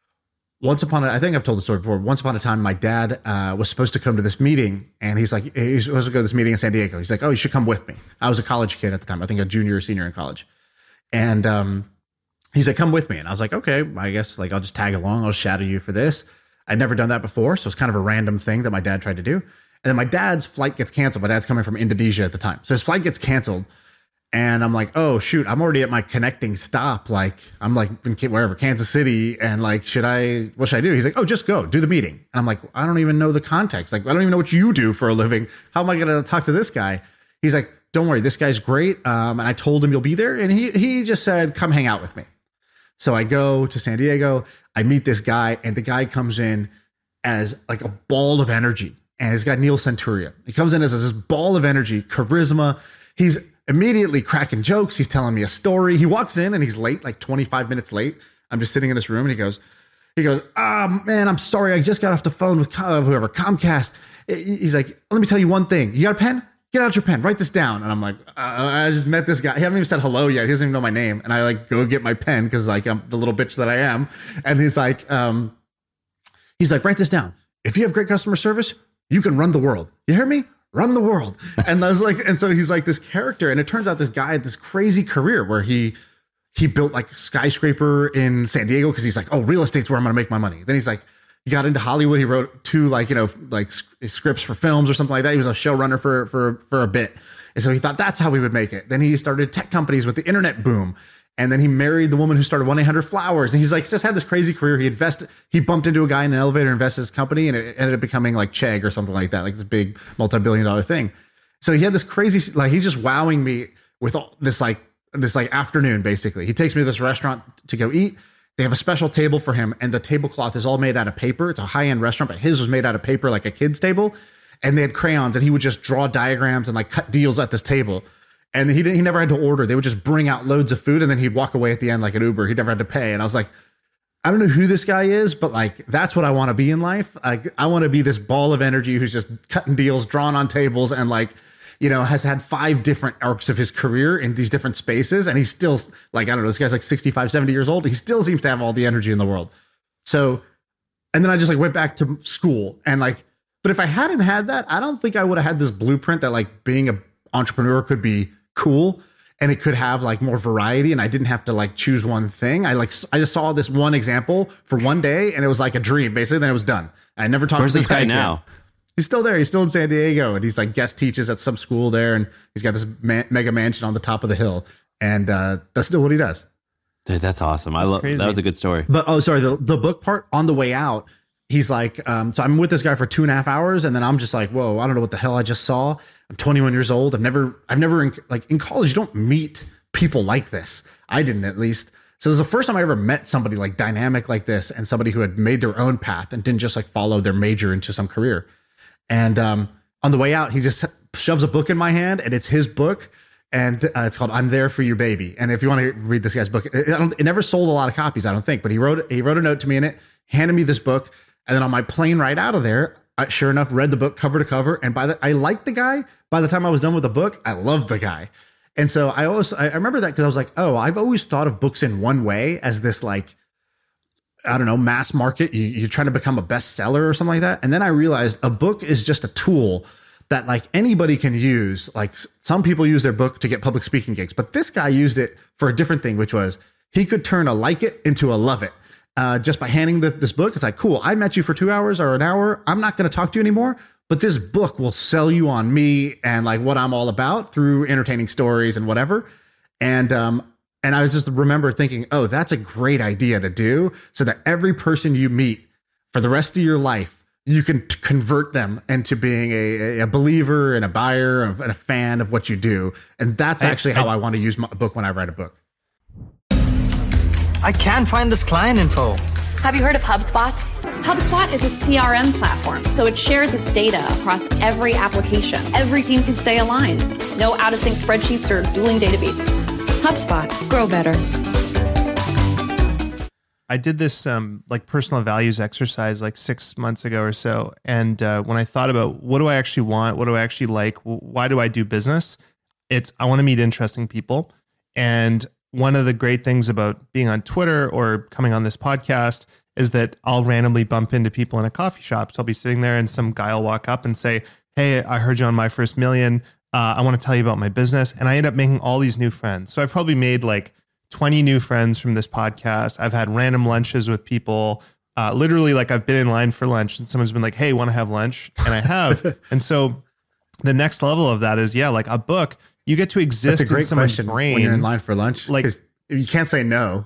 once upon a, I think I've told the story before, once upon a time, my dad uh, was supposed to come to this meeting, and he's like, he's supposed to go to this meeting in San Diego. He's like, oh, you should come with me. I was a college kid at the time. I think a junior or senior in college. And um, he's like, come with me. And I was like, okay, I guess like I'll just tag along. I'll shadow you for this. I'd never done that before. So it's kind of a random thing that my dad tried to do. And then my dad's flight gets canceled. My dad's coming from Indonesia at the time. So his flight gets canceled. And I'm like, oh, shoot, I'm already at my connecting stop. Like, I'm like, in wherever, Kansas City. And like, should I, what should I do? He's like, oh, just go do the meeting. And I'm like, I don't even know the context. Like, I don't even know what you do for a living. How am I going to talk to this guy? He's like, don't worry, this guy's great. Um, and I told him you'll be there. And he, he just said, come hang out with me. So I go to San Diego. I meet this guy, and the guy comes in as like a ball of energy. And he's got Neil Centuria. He comes in as this ball of energy, charisma. He's immediately cracking jokes. He's telling me a story. He walks in and he's late, like twenty-five minutes late. I'm just sitting in this room, and he goes, he goes, ah, oh, man, I'm sorry. I just got off the phone with whoever, Comcast. He's like, let me tell you one thing. You got a pen? Get out your pen. Write this down. And I'm like, uh, I just met this guy. He hasn't even said hello yet. He doesn't even know my name. And I like go get my pen because like I'm the little bitch that I am. And he's like, um, he's like, write this down. If you have great customer service, you can run the world. You hear me? Run the world. And I was like, and so he's like this character. And it turns out this guy had this crazy career where he he built like a skyscraper in San Diego because he's like, oh, real estate's where I'm going to make my money. Then he's like, he got into Hollywood. He wrote two like, you know, like scripts for films or something like that. He was a showrunner for for for a bit. And so he thought that's how he would make it. Then he started tech companies with the internet boom. And then he married the woman who started one eight hundred flowers. And he's like, just had this crazy career. He invested, he bumped into a guy in an elevator, invested his company, and it ended up becoming like Chegg or something like that, like this big multi-billion dollar thing. So he had this crazy, like, he's just wowing me with all this, like, this like afternoon, basically. He takes me to this restaurant to go eat. They have a special table for him, and the tablecloth is all made out of paper. It's a high-end restaurant, but his was made out of paper, like a kid's table. And they had crayons, and he would just draw diagrams and like cut deals at this table. And he didn't, he never had to order. They would just bring out loads of food, and then he'd walk away at the end like an Uber. He never had to pay. And I was like, I don't know who this guy is, but like, that's what I want to be in life. Like, I want to be this ball of energy who's just cutting deals, drawing on tables, and like, you know, has had five different arcs of his career in these different spaces. And he's still like, I don't know, this guy's like sixty-five, seventy years old. He still seems to have all the energy in the world. So, and then I just like went back to school and like, but if I hadn't had that, I don't think I would have had this blueprint that like being an entrepreneur could be cool and it could have like more variety, and I didn't have to like choose one thing. I like I just saw this one example for one day, and it was like a dream basically. Then it was done. I never talked Where's to this, this guy, guy now? Again. He's still there. He's still in San Diego, and he's like guest teaches at some school there, and he's got this man, mega mansion on the top of the hill, and uh, that's still what he does. Dude, that's awesome. I love that. Was a good story. But oh, sorry, the the book part on the way out. he's like, um, so I'm with this guy for two and a half hours. And then I'm just like, whoa, I don't know what the hell I just saw. I'm twenty-one years old. I've never, I've never, in, like in college, you don't meet people like this. I didn't, at least. So it was the first time I ever met somebody like dynamic like this, and somebody who had made their own path and didn't just like follow their major into some career. And um, on the way out, he just shoves a book in my hand, and it's his book. And uh, it's called "I'm There for You, Baby." And if you want to read this guy's book, it, I don't, it never sold a lot of copies, I don't think. But he wrote he wrote a note to me in it, handed me this book, and then on my plane ride out of there, I, sure enough, read the book cover to cover. And by the I liked the guy. By the time I was done with the book, I loved the guy. And so I always I remember that because I was like, oh, I've always thought of books in one way, as this like, I don't know, mass market. You, you're trying to become a bestseller or something like that. And then I realized a book is just a tool that like anybody can use. Like some people use their book to get public speaking gigs, but this guy used it for a different thing, which was he could turn a like it into a love it. Uh, just by handing the, this book. It's like, cool, I met you for two hours or an hour. I'm not going to talk to you anymore, but this book will sell you on me and like what I'm all about through entertaining stories and whatever. And, um, and I was just remember thinking, oh, that's a great idea to do, so that every person you meet for the rest of your life, you can t- convert them into being a, a believer and a buyer and a fan of what you do. And that's actually I, how I, I want to use my book when I write a book. I can't find this client info. Have you heard of HubSpot? HubSpot is a C R M platform, so it shares its data across every application. Every team can stay aligned. No out-of-sync spreadsheets or dueling databases. HubSpot. Grow better. I did this um, like personal values exercise like six months ago or so. And uh, when I thought about what do I actually want? What do I actually like? Why do I do business? It's, I want to meet interesting people. And one of the great things about being on Twitter or coming on this podcast is that I'll randomly bump into people in a coffee shop. So I'll be sitting there and some guy will walk up and say, hey, I heard you on My First Million. Uh, I want to tell you about my business. And I end up making all these new friends. So I've probably made like twenty new friends from this podcast. I've had random lunches with people. Uh, literally, like I've been in line for lunch and someone's been like, hey, want to have lunch? And I have. And so the next level of that is, yeah, like a book. You get to exist That's a great in someone's question brain. When you're in line for lunch. Like, you can't say no.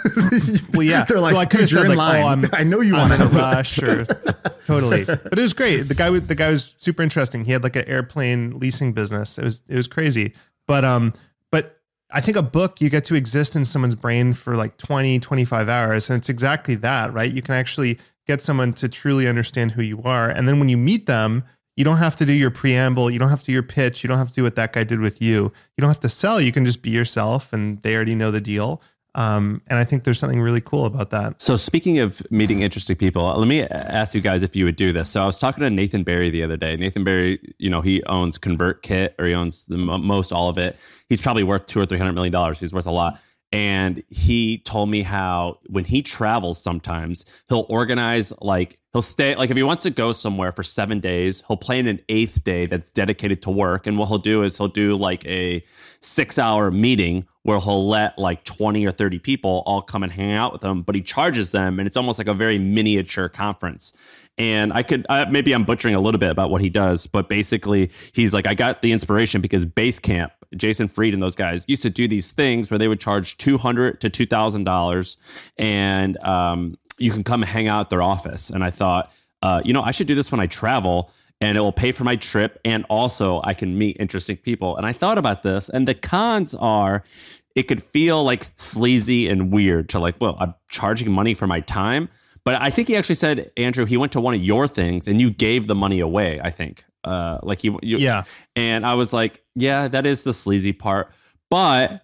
Well, yeah. They're like, so I could have said like, line. oh, I'm, I know you I'm want in a to rush or totally. But it was great. The guy was, the guy was super interesting. He had like an airplane leasing business. It was, it was crazy. But, um, but I think a book, you get to exist in someone's brain for like twenty, twenty-five hours. And it's exactly that, right? You can actually get someone to truly understand who you are. And then when you meet them, you don't have to do your preamble. You don't have to do your pitch. You don't have to do what that guy did with you. You don't have to sell. You can just be yourself and they already know the deal. Um, and I think there's something really cool about that. So speaking of meeting interesting people, let me ask you guys if you would do this. So I was talking to Nathan Barry the other day. Nathan Barry, you know, he owns ConvertKit, or he owns the most all of it. He's probably worth two or three hundred million dollars. He's worth a lot. And he told me how when he travels, sometimes he'll organize, like he'll stay, like if he wants to go somewhere for seven days, he'll plan an eighth day that's dedicated to work. And what he'll do is he'll do like a six hour meeting where he'll let like twenty or thirty people all come and hang out with him, but he charges them. And it's almost like a very miniature conference. And I could, uh, maybe I'm butchering a little bit about what he does, but basically he's like, I got the inspiration because Basecamp, Jason Fried and those guys used to do these things where they would charge two hundred to two thousand dollars and um, you can come hang out at their office. And I thought, uh, you know, I should do this when I travel and it will pay for my trip. And also I can meet interesting people. And I thought about this, and the cons are it could feel like sleazy and weird to like, well, I'm charging money for my time. But I think he actually said, Andrew, he went to one of your things and you gave the money away, I think. Uh, like he, you, yeah. And I was like, yeah, that is the sleazy part, but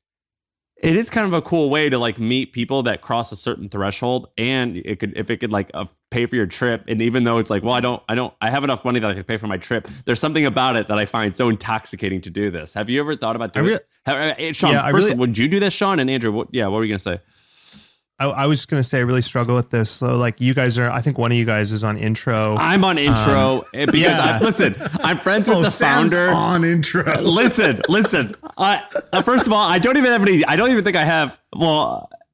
it is kind of a cool way to like meet people that cross a certain threshold. And it could, if it could like uh, pay for your trip. And even though it's like, well, I don't, I don't, I have enough money that I could pay for my trip. There's something about it that I find so intoxicating to do this. Have you ever thought about doing really, it? Have, Sean, yeah, first, really, would you do this, Sean? And Andrew, what, yeah, what were you going to say? I, I was just going to say I really struggle with this. So like you guys are, I think one of you guys is on Intro. I'm on Intro um, because yeah. I, listen, I'm friends with oh, the Sam's founder. on Intro. listen, listen. I, uh, first of all, I don't even have any, I don't even think I have, well,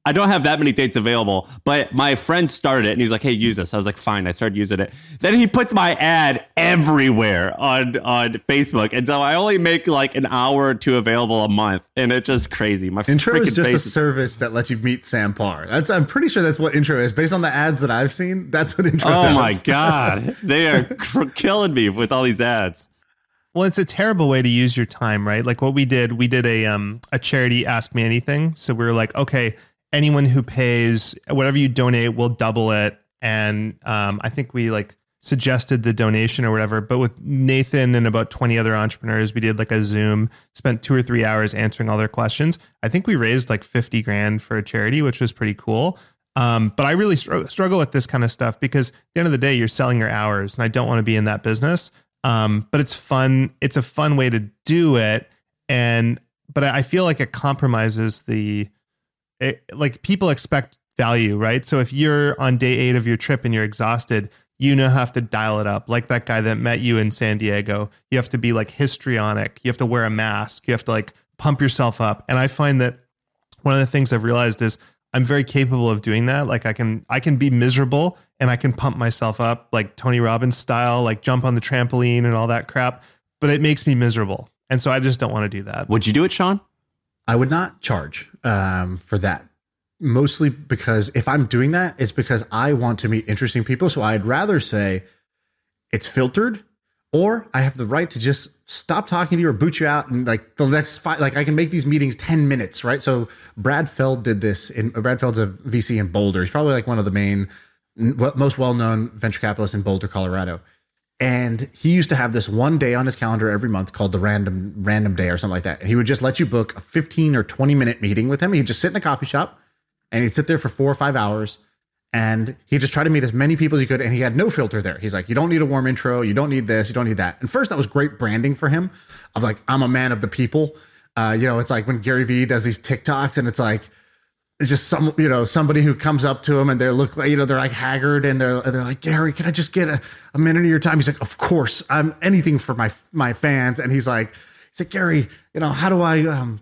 I don't have that many dates available, but my friend started it and he's like, hey, use this. I was like, fine. I started using it. Then he puts my ad everywhere on, on Facebook. And so I only make like an hour or two available a month. And it's just crazy. My Intro is just a is- service that lets you meet Sam Parr. That's I'm pretty sure that's what Intro is. Based on the ads that I've seen, that's what Intro Oh is. my God. They are cr- killing me with all these ads. Well, it's a terrible way to use your time, right? Like what we did, we did a um a charity Ask Me Anything. So we were like, okay, anyone who pays whatever you donate, we'll double it. And um, I think we like suggested the donation or whatever. But with Nathan and about twenty other entrepreneurs, we did like a Zoom, spent two or three hours answering all their questions. I think we raised like fifty grand for a charity, which was pretty cool. Um, but I really str- struggle with this kind of stuff because at the end of the day, you're selling your hours and I don't want to be in that business. Um, but it's fun. It's a fun way to do it. And, but I feel like it compromises the, it, like people expect value, right? So if you're on day eight of your trip and you're exhausted, you now have to dial it up. Like that guy that met you in San Diego, you have to be like histrionic. You have to wear a mask. You have to like pump yourself up. And I find that one of the things I've realized is I'm very capable of doing that. Like I can, I can be miserable and I can pump myself up like Tony Robbins style, like jump on the trampoline and all that crap, but it makes me miserable. And so I just don't want to do that. Would you do it, Sean? I would not charge um, for that. Mostly because if I'm doing that, it's because I want to meet interesting people. So I'd rather say it's filtered, or I have the right to just stop talking to you or boot you out. And like the next five, like I can make these meetings ten minutes, right? So Brad Feld did this in Brad Feld's a V C in Boulder. He's probably like one of the main, most well-known venture capitalists in Boulder, Colorado. And he used to have this one day on his calendar every month called the random, random day or something like that. And he would just let you book a fifteen or twenty minute meeting with him. He'd just sit in a coffee shop and he'd sit there for four or five hours and he'd just try to meet as many people as he could. And he had no filter there. He's like, you don't need a warm intro. You don't need this. You don't need that. And first that was great branding for him. I'm like, I'm a man of the people. Uh, you know, it's like when Gary Vee does these TikToks and it's like, it's just some, you know, somebody who comes up to him and they look like, you know, they're like haggard and they're, they're like, Gary, can I just get a, a minute of your time? He's like, of course, I'm anything for my, my fans. And he's like, he's like, Gary, you know, how do I, um,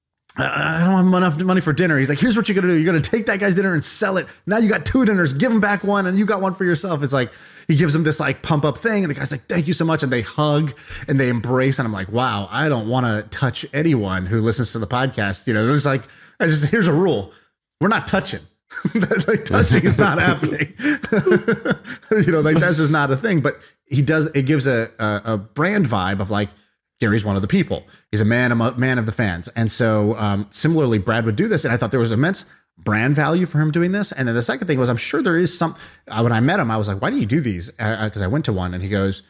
I don't have enough money for dinner. He's like, here's what you're going to do. You're going to take that guy's dinner and sell it. Now you got two dinners, give him back one and you got one for yourself. It's like, he gives him this like pump up thing. And the guy's like, thank you so much. And they hug and they embrace. And I'm like, wow, I don't want to touch anyone who listens to the podcast. You know, there's like, I just, here's a rule. We're not touching. Like touching is not happening. You know, like that's just not a thing, but he does, it gives a, a, a brand vibe of like, Gary's one of the people. He's a man, a man of the fans. And so um, similarly, Brad would do this. And I thought there was immense brand value for him doing this. And then the second thing was, I'm sure there is some, uh, when I met him, I was like, why do you do these? Because uh, I went to one and he goes,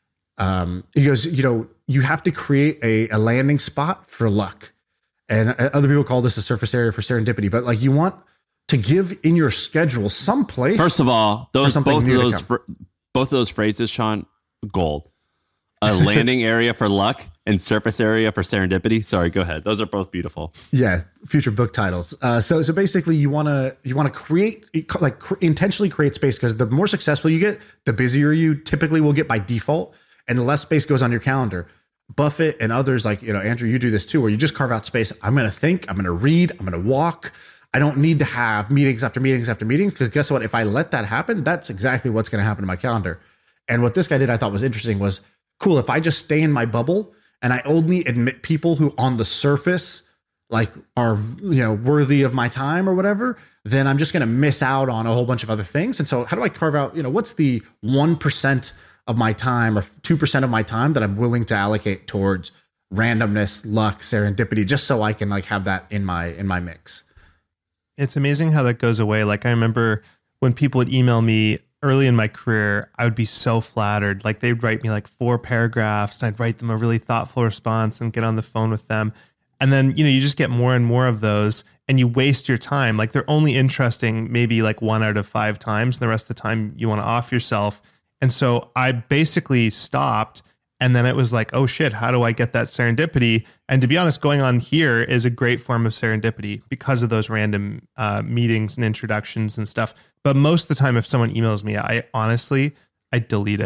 um, he goes, you know, you have to create a, a landing spot for luck. And other people call this a surface area for serendipity, but like you want to give in your schedule some place. First of all, those both of those fr- both of those phrases, Sean, gold. A landing area for luck and surface area for serendipity. Sorry, go ahead. Those are both beautiful. Yeah, future book titles. Uh, so so basically, you want to you want to create like cr- intentionally create space because the more successful you get, the busier you typically will get by default, and the less space goes on your calendar. Buffett and others like, you know, Andrew, you do this too, where you just carve out space. I'm going to think, I'm going to read, I'm going to walk. I don't need to have meetings after meetings after meetings because guess what? If I let that happen, that's exactly what's going to happen to my calendar. And what this guy did I thought was interesting was, cool, if I just stay in my bubble and I only admit people who on the surface like are, you know, worthy of my time or whatever, then I'm just going to miss out on a whole bunch of other things. And so how do I carve out, you know, what's the one percent of my time or two percent of my time that I'm willing to allocate towards randomness, luck, serendipity, just so I can like have that in my, in my mix. It's amazing how that goes away. Like I remember when people would email me early in my career, I would be so flattered. Like they'd write me like four paragraphs and I'd write them a really thoughtful response and get on the phone with them. And then, you know, you just get more and more of those and you waste your time. Like they're only interesting maybe like one out of five times. And the rest of the time you want to off yourself. And so I basically stopped. And then it was like, oh shit, how do I get that serendipity? And to be honest, going on here is a great form of serendipity because of those random uh, meetings and introductions and stuff. But most of the time, if someone emails me, I honestly, I delete it.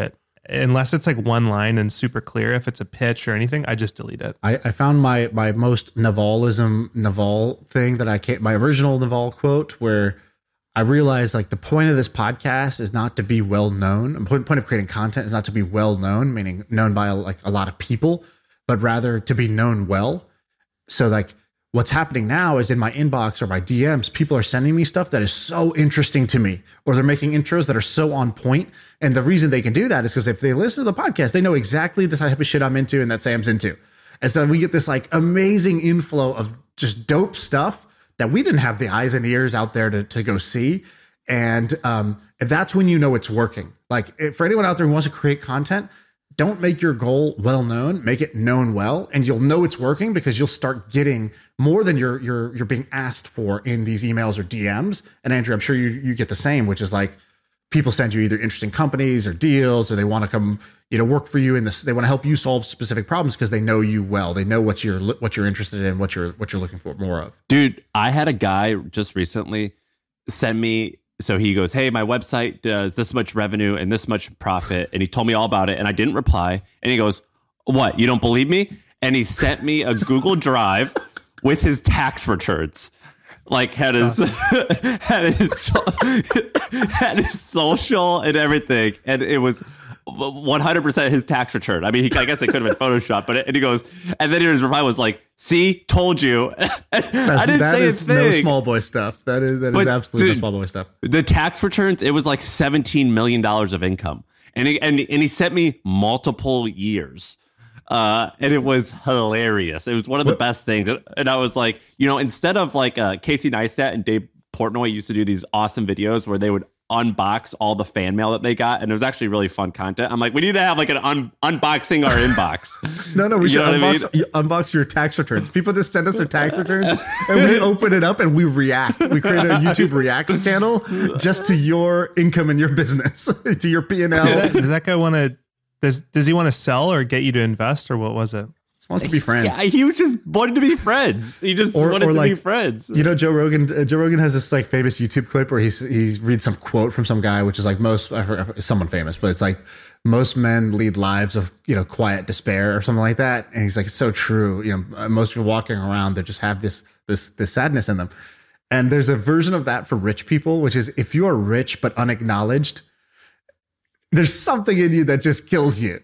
unless it's like one line and super clear, if it's a pitch or anything, I just delete it. I, I found my my most Navalism Naval thing that I can't, my original Naval quote, where I realized like the point of this podcast is not to be well known. The point, point of creating content is not to be well known, meaning known by like a lot of people, but rather to be known well. So like what's happening now is in my inbox or my D Ms, people are sending me stuff that is so interesting to me, or they're making intros that are so on point. And the reason they can do that is because if they listen to the podcast, they know exactly the type of shit I'm into and that Sam's into. And so we get this like amazing inflow of just dope stuff that we didn't have the eyes and ears out there to, to go see. And um, that's when you know it's working. Like if, for anyone out there who wants to create content, don't make your goal well known, make it known well, and you'll know it's working because you'll start getting more than you're you're you're being asked for in these emails or D Ms. And Andrew, I'm sure you you get the same, which is like people send you either interesting companies or deals, or they want to come, you know, work for you in this. They want to help you solve specific problems because they know you well. They know what you're what you're interested in, what you're what you're looking for more of. Dude, I had a guy just recently send me. So he goes, hey, my website does this much revenue and this much profit. And he told me all about it. And I didn't reply. And he goes, what? You don't believe me? And he sent me a Google Drive with his tax returns. Like had his, had his, had his social and everything. And it was one hundred percent his tax return. I mean, he, I guess it could have been Photoshop, but it, and he goes, and then his reply was like, see, told you. I didn't that say is a thing. No small boy stuff. That is, that But is absolutely dude, no small boy stuff. The tax returns, it was like seventeen million dollars of income. And he, and, and he sent me multiple years. Uh, and it was hilarious. It was one of the what? best things. And I was like, you know, instead of like uh, Casey Neistat and Dave Portnoy used to do these awesome videos where they would unbox all the fan mail that they got, and it was actually really fun content. I'm like, we need to have like an un- unboxing our inbox. no, no, we you should unbox, I mean? unbox your tax returns. People just send us their tax returns, and we open it up and we react. We create a YouTube reaction channel just to your income and your business, to your P and L. Does that, does that guy want to? Does Does he want to sell or get you to invest, or what was it? Wants to be friends. Yeah, he was just wanted to be friends. He just or, wanted or to like, be friends. You know, Joe Rogan. Uh, Joe Rogan has this like famous YouTube clip where he's he reads some quote from some guy, which is like most I forget, someone famous, but it's like most men lead lives of you know quiet despair or something like that. And he's like, it's so true. You know, most people walking around they just have this this this sadness in them. And there's a version of that for rich people, which is if you are rich but unacknowledged, there's something in you that just kills you.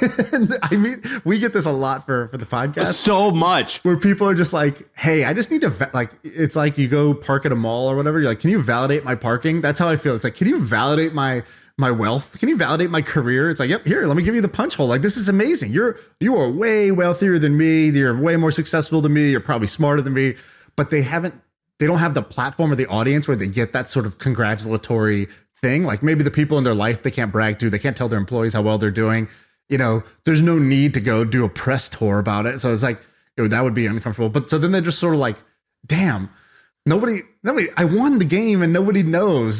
I mean, we get this a lot for, for the podcast. So much. Where people are just like, hey, I just need to, va-, like, it's like you go park at a mall or whatever. You're like, can you validate my parking? That's how I feel. It's like, can you validate my my wealth? Can you validate my career? It's like, yep, here, let me give you the punch hole. Like, this is amazing. You're, you are way wealthier than me. You're way more successful than me. You're probably smarter than me. But they haven't, they don't have the platform or the audience where they get that sort of congratulatory thing. Like maybe the people in their life they can't brag to, they can't tell their employees how well they're doing. You know, there's no need to go do a press tour about it. So it's like, you know, that would be uncomfortable. But so then they're just sort of like, damn, nobody, nobody, I won the game and nobody knows.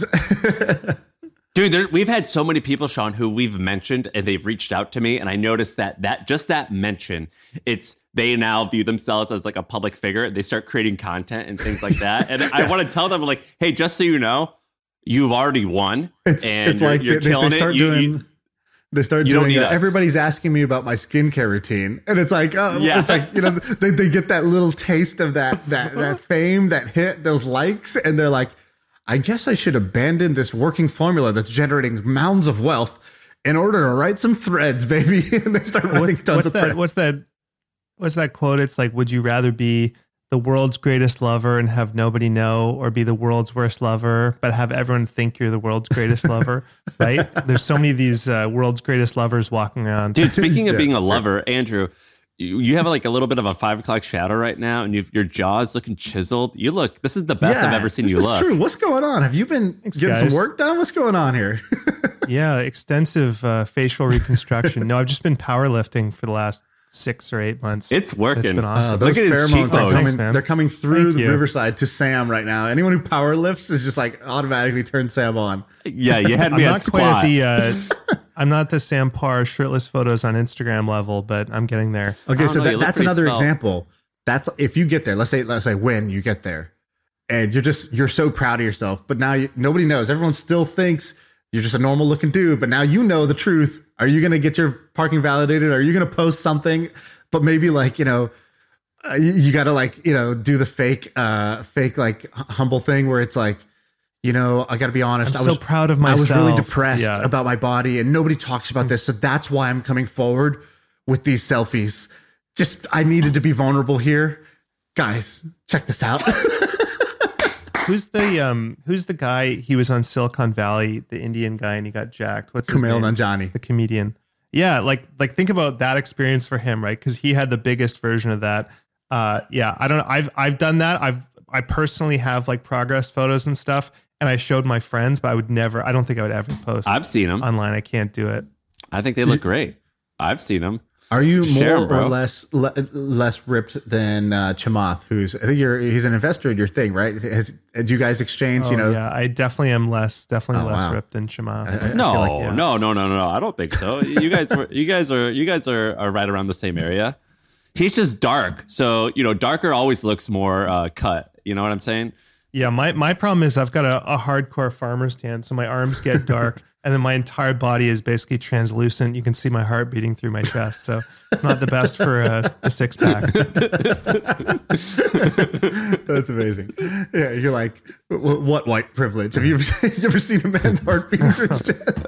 Dude, there, we've had so many people, Sean, who we've mentioned and they've reached out to me. And I noticed that that just that mention, it's they now view themselves as like a public figure. They start creating content and things like that. And I want to tell them like, hey, just so you know, you've already won, it's, and it's you're, like you're they, killing they start it. You, doing, you, they start you doing. Uh, everybody's asking me about my skincare routine, and it's like, oh, yeah. it's like you know, they, they get that little taste of that that that fame, that hit, those likes, and they're like, I guess I should abandon this working formula that's generating mounds of wealth in order to write some threads, baby. And they start writing what, tons what's of that, threads. What's that? What's that quote? It's like, would you rather be the world's greatest lover and have nobody know, or be the world's worst lover but have everyone think you're the world's greatest lover? Right? There's so many of these uh, world's greatest lovers walking around. Dude, speaking of Yeah. being a lover, Andrew, you, you have like a little bit of a five o'clock shadow right now, and you've, your jaw's looking chiseled. You look, this is the best I've ever seen this you is look. True. What's going on? Have you been Thanks, getting guys. some work done? What's going on here? Yeah, extensive uh, facial reconstruction. No, I've just been powerlifting for the last six or eight months. It's working. It's been awesome. Uh, those Look at his pheromones are cheekbones. coming, Thanks, man. they're coming through Thank the you. Riverside to Sam right now. Anyone who power lifts is just like automatically turn Sam on. Yeah, you had I'm me at not squat. quite at the. Uh, I'm not the Sam Parr shirtless photos on Instagram level, but I'm getting there. Okay, I so don't know, that, you look that's pretty another svelte. example. That's if you get there. Let's say let's say when you get there, and you're just you're so proud of yourself, but now you, nobody knows. Everyone still thinks you're just a normal looking dude, but now you know the truth. Are you going to get your parking validated? Are you going to post something? But maybe like, you know, uh, you, you got to like, you know, do the fake, uh, fake like humble thing where it's like, you know, I got to be honest. I'm I was so proud of myself. I was really depressed Yeah. about my body and nobody talks about this. So that's why I'm coming forward with these selfies. Just, I needed to be vulnerable here. Guys, check this out. Who's the um who's the guy? He was on Silicon Valley, the Indian guy, and he got jacked. What's his Kumail name? Nanjiani. The comedian. Yeah, like like think about that experience for him, right? Because he had the biggest version of that. Uh yeah, I don't know. I've I've done that. I've I personally have like progress photos and stuff, and I showed my friends, but I would never, I don't think I would ever post I've seen them. online. I can't do it. I think they look great. I've seen them. Are you Share more 'em, bro. or less le, less ripped than uh, Chamath, who's I think you're he's an investor in your thing, right? Has, did you guys exchange? Oh, you know, yeah, I definitely am less, definitely Oh, less wow. ripped than Chamath. I- I No, feel like, yeah. no, no, no, no, no. I don't think so. You guys were, you guys are, you guys are, are right around the same area. He's just dark, so you know, darker always looks more uh, cut. You know what I'm saying? Yeah, my, my problem is I've got a, a hardcore farmer's tan, so my arms get dark, and then my entire body is basically translucent. You can see my heart beating through my chest, so it's not the best for uh, a six pack. that's amazing. Yeah, you're like, "Wh- what white privilege? Have you ever, you ever seen a man's heart beating through his chest?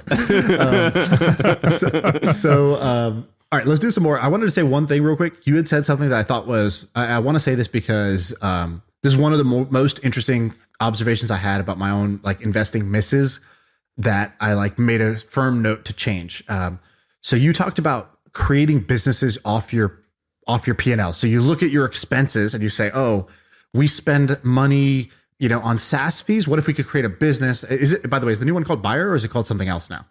Um, so, so um, all right, let's do some more. I wanted to say one thing real quick. You had said something that I thought was, I, I want to say this because um, this is one of the mo- most interesting observations I had about my own like investing misses that I like made a firm note to change. Um, so you talked about creating businesses off your off your P and L. So you look at your expenses and you say, oh, we spend money, you know, on SaaS fees. What if we could create a business? Is it, by the way, is the new one called Buyer or is it called something else now?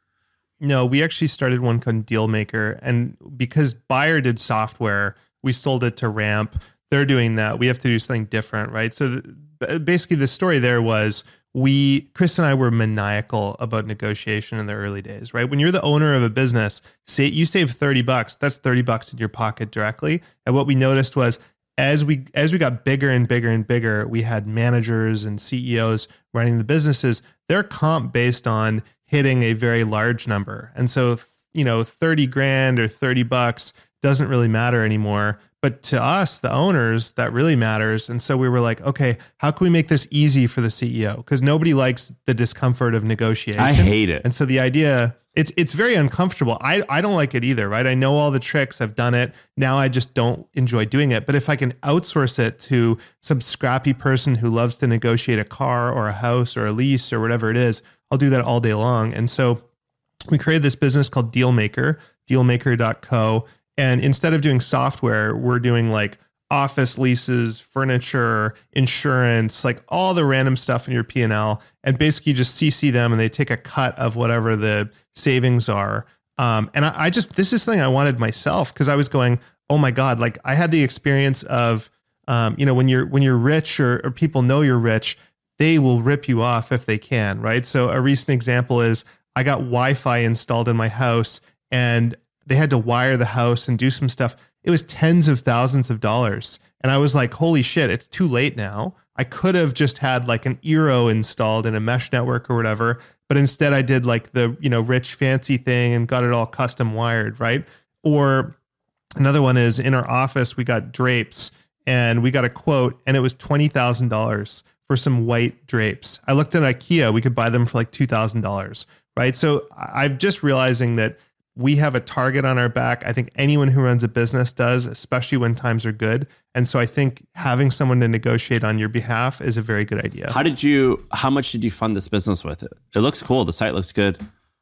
No, we actually started one called Dealmaker, and because Buyer did software, we sold it to Ramp. They're doing that. We have to do something different, right? So th- basically the story there was we, Chris and I were maniacal about negotiation in the early days, right? When you're the owner of a business, say you save thirty bucks, that's thirty bucks in your pocket directly. And what we noticed was as we, as we got bigger and bigger and bigger, we had managers and C E Os running the businesses. They're comp based on hitting a very large number. And so, you know, thirty grand or thirty bucks doesn't really matter anymore. But to us, the owners, that really matters. And so we were like, okay, how can we make this easy for the C E O? Because nobody likes the discomfort of negotiation. I hate it. And so the idea, it's it's very uncomfortable. I, I don't like it either, right? I know all the tricks. I've done it. Now I just don't enjoy doing it. But if I can outsource it to some scrappy person who loves to negotiate a car or a house or a lease or whatever it is, I'll do that all day long. And so we created this business called Dealmaker, dealmaker dot co. And instead of doing software, we're doing like office leases, furniture, insurance, like all the random stuff in your P and L, and basically just C C them and they take a cut of whatever the savings are. Um, and I, I just, this is something I wanted myself because I was going, oh my God, like I had the experience of, um, you know, when you're, when you're rich or, or people know you're rich, they will rip you off if they can, right? So a recent example is I got Wi-Fi installed in my house and they had to wire the house and do some stuff. It was tens of thousands of dollars. And I was like, holy shit, it's too late now. I could have just had like an Eero installed in a mesh network or whatever, but instead I did like the, you know, rich fancy thing and got it all custom wired, right? Or another one is in our office, we got drapes and we got a quote and it was twenty thousand dollars for some white drapes. I looked at IKEA, we could buy them for like two thousand dollars, right? So I'm just realizing that we have a target on our back. I think anyone who runs a business does, especially when times are good. And so I think having someone to negotiate on your behalf is a very good idea. How did you, how much did you fund this business with it? It looks cool. The site looks good.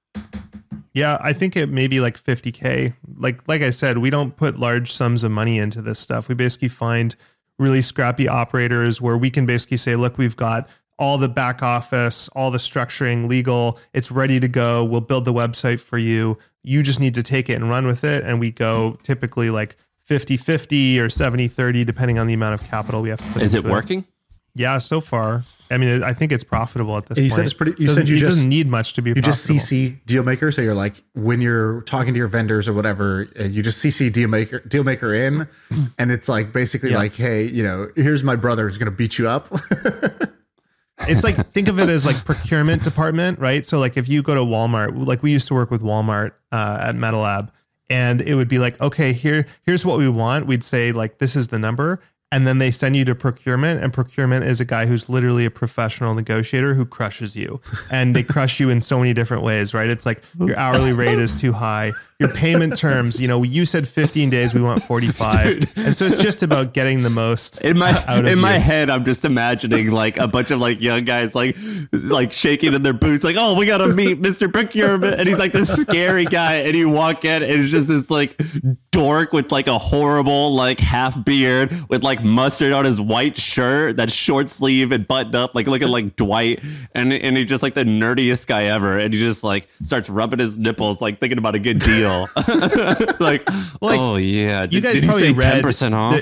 Yeah, I think it may be like fifty K. Like, like I said, we don't put large sums of money into this stuff. We basically find really scrappy operators where we can basically say, look, we've got all the back office, all the structuring, legal, it's ready to go. We'll build the website for you. You just need to take it and run with it. And we go typically like fifty fifty or seventy thirty, depending on the amount of capital we have to put Is it into working? Yeah, so far. I mean, I think it's profitable at this And you point. said it's pretty- you Doesn't- said you it just- doesn't need much to be You just profitable. C C Dealmaker. So you're like, when you're talking to your vendors or whatever, uh, you just C C Dealmaker, Dealmaker in. And it's like basically Yeah. like, hey, you know, here's my brother who's going to beat you up. It's like, think of it as like procurement department, right? So like if you go to Walmart, like we used to work with Walmart uh, at MetaLab, and it would be like, okay, here, here's what we want. We'd say like, this is the number. And then they send you to procurement, and procurement is a guy who's literally a professional negotiator who crushes you. And they crush you in so many different ways, right? It's like your hourly rate is too high. Your payment terms, you know, you said fifteen days, we want forty-five. Dude. And so it's just about getting the most in my out of in you. my head. I'm just imagining like a bunch of like young guys like like shaking in their boots, like, oh, we gotta meet Mister Procurement, and he's like this scary guy, and you walk in, and it's just this like dork with like a horrible like half beard with like mustard on his white shirt that's short sleeve and buttoned up, like looking like Dwight, and and he's just like the nerdiest guy ever, and he just like starts rubbing his nipples, like thinking about a good deal. like, like, oh yeah, you did, guys did he probably say read ten percent off?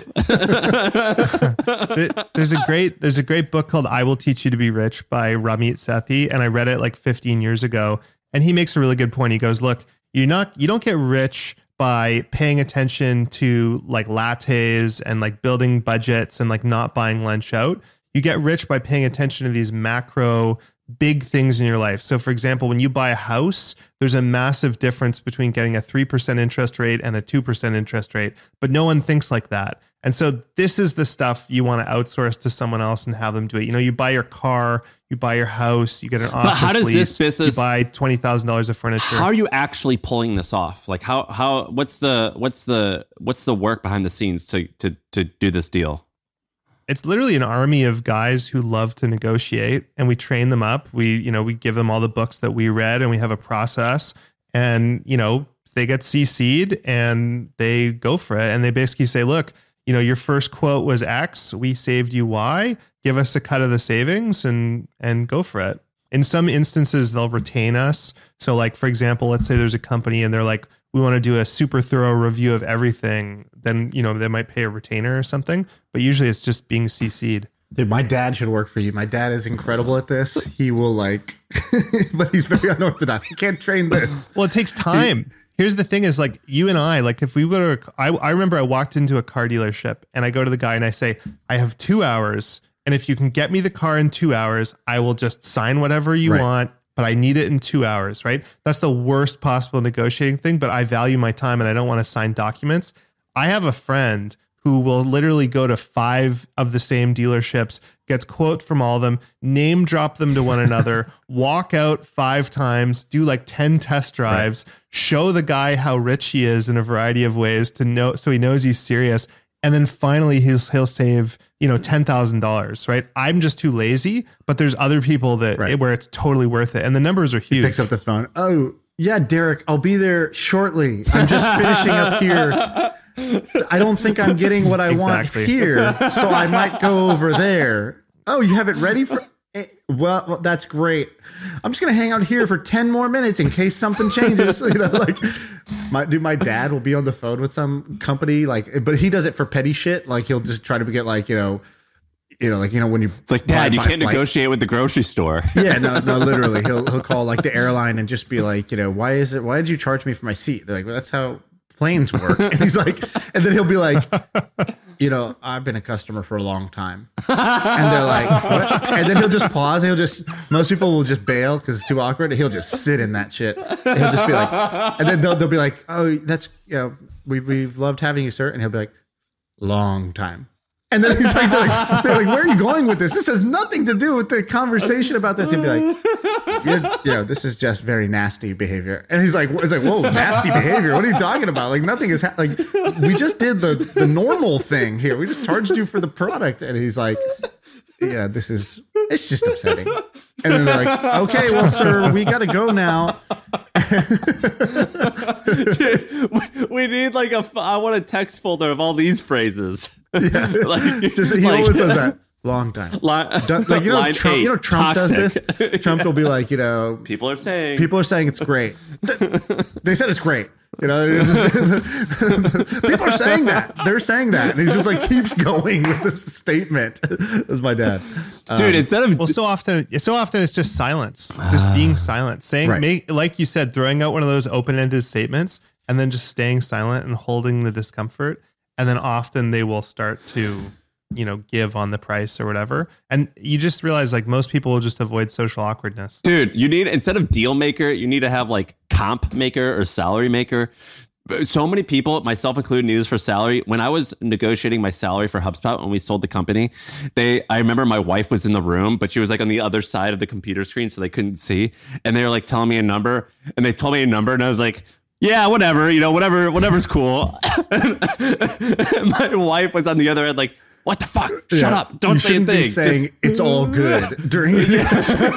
The, there's a great there's a great book called I Will Teach You to Be Rich by Ramit Sethi, and I read it like fifteen years ago, and he makes a really good point. He goes, look, you're not you don't get rich by paying attention to like lattes and like building budgets and like not buying lunch out. You get rich by paying attention to these macro big things in your life. So for example, when you buy a house, there's a massive difference between getting a three percent interest rate and a two percent interest rate, but no one thinks like that. And so this is the stuff you want to outsource to someone else and have them do it. You know, you buy your car, you buy your house, you get an office But how does lease, this business you buy twenty thousand dollars of furniture. How are you actually pulling this off? Like how how what's the what's the what's the work behind the scenes to to to do this deal? It's literally an army of guys who love to negotiate, and we train them up. We, you know, we give them all the books that we read, and we have a process, and, you know, they get C C'd and they go for it. And they basically say, look, you know, your first quote was X, we saved you Y, give us a cut of the savings and, and go for it. In some instances, they'll retain us. So like, for example, let's say there's a company and they're like, we want to do a super thorough review of everything. Then, you know, they might pay a retainer or something, but usually it's just being C C'd. Dude, my dad should work for you. My dad is incredible at this. He will like, but he's very unorthodox. He can't train this. Well, it takes time. Here's the thing is like you and I, like if we go to, a, I, I remember I walked into a car dealership and I go to the guy and I say, I have two hours. And if you can get me the car in two hours, I will just sign whatever you right. want, but I need it in two hours, right? That's the worst possible negotiating thing, but I value my time and I don't want to sign documents. I have a friend who will literally go to five of the same dealerships, gets quote from all of them, name drop them to one another, walk out five times, do like ten test drives, right. show the guy how rich he is in a variety of ways to know, so he knows he's serious. And then finally he'll, he'll save, you know, ten thousand dollars, right? I'm just too lazy, but there's other people that right. where it's totally worth it. And the numbers are huge. He picks up the phone. Oh yeah, Derek, I'll be there shortly. I'm just finishing up here. I don't think I'm getting what I exactly. want here, so I might go over there. Oh, you have it ready for? Well, well, that's great. I'm just gonna hang out here for ten more minutes in case something changes. You know, like my dude, my dad will be on the phone with some company, like, but he does it for petty shit. Like he'll just try to get like, you know, you know, like, you know, when you it's like, Dad, you can't negotiate with the grocery store. Yeah, no, no, literally, he'll he'll call like the airline and just be like, you know, why is it? Why did you charge me for my seat? They're like, well, that's how planes work. And he's like, and then he'll be like, you know, I've been a customer for a long time. And they're like, what? And then he'll just pause. He'll just, most people will just bail because it's too awkward. He'll just sit in that shit. And he'll just be like, and then they'll, they'll be like, oh, that's, you know, we, we've loved having you, sir. And he'll be like, long time. And then he's like, they're like, they're like, where are you going with this? This has nothing to do with the conversation about this. He'd be like, you know, this is just very nasty behavior. And he's like, it's like, whoa, nasty behavior. What are you talking about? Like nothing is ha- like, we just did the, the normal thing here. We just charged you for the product. And he's like, yeah, this is, it's just upsetting. And then they're like, okay, well, sir, we got to go now. Dude, we, we need like a, I want a text folder of all these phrases. Yeah. Like, just, he like, always does that. Long time. Line, like, you know, Trump, eight, you know, Trump toxic. does this. Trump will be like, you know, people are saying, people are saying it's great. They said it's great. You know, people are saying that. They're saying that. And he's just like keeps going with this statement. That's my dad. Dude, um, instead of well, so often, so often it's just silence, just being silent, saying, right. make, like you said, throwing out one of those open-ended statements and then just staying silent and holding the discomfort. And then often they will start to you know, give on the price or whatever. And you just realize like most people will just avoid social awkwardness. Dude, you need, instead of deal maker, you need to have like comp maker or salary maker. So many people, myself included, need this for salary. When I was negotiating my salary for HubSpot when we sold the company, they, I remember my wife was in the room, but she was like on the other side of the computer screen, so they couldn't see. And they were like telling me a number, and they told me a number, and I was like, yeah, whatever, you know, whatever, whatever's cool. My wife was on the other end, like, what the fuck? Shut yeah. up! Don't you say a thing. Be saying Just, it's all good during. Yeah,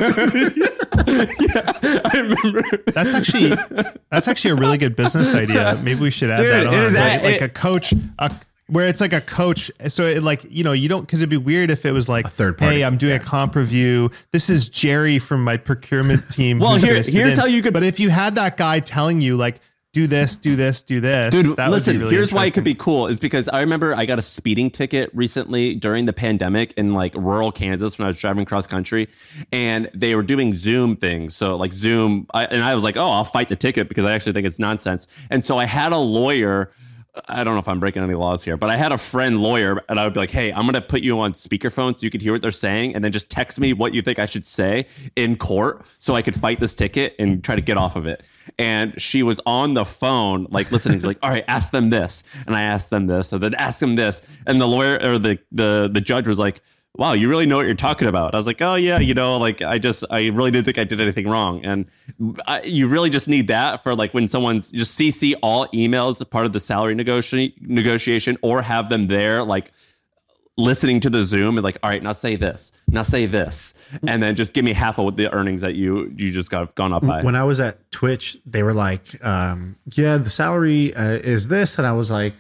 I remember. That's actually that's actually a really good business idea. Maybe we should add Dude, that on, it is like, a, like it, a coach, a, where it's like a coach. So it like you know you don't because it'd be weird if it was like a third party. Hey, I'm doing yeah. a comp review. This is Jerry from my procurement team. Well, here, here's in. how you could. But if you had that guy telling you like. Do this, do this, do this. Dude, that listen, would be really here's why it could interesting. be cool is because I remember I got a speeding ticket recently during the pandemic in like rural Kansas when I was driving cross country, and they were doing Zoom things. So like Zoom, I, and I was like, oh, I'll fight the ticket because I actually think it's nonsense. And so I had a lawyer. I don't know if I'm breaking any laws here, but I had a friend lawyer, and I would be like, hey, I'm going to put you on speakerphone so you could hear what they're saying, and then just text me what you think I should say in court so I could fight this ticket and try to get off of it. And she was on the phone, like listening, like, all right, ask them this. And I asked them this, and then ask them this. And the lawyer or the, the, the judge was like, wow, you really know what you're talking about. I was like, oh yeah, you know, like I just, I really didn't think I did anything wrong. And I, you really just need that for like when someone's just C C all emails as part of the salary negoti- negotiation or have them there, like listening to the Zoom and like, all right, now say this, now say this. And then just give me half of the earnings that you, you just got gone up by. When I was at Twitch, they were like, um, yeah, the salary uh, is this. And I was like,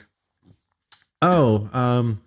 oh, um,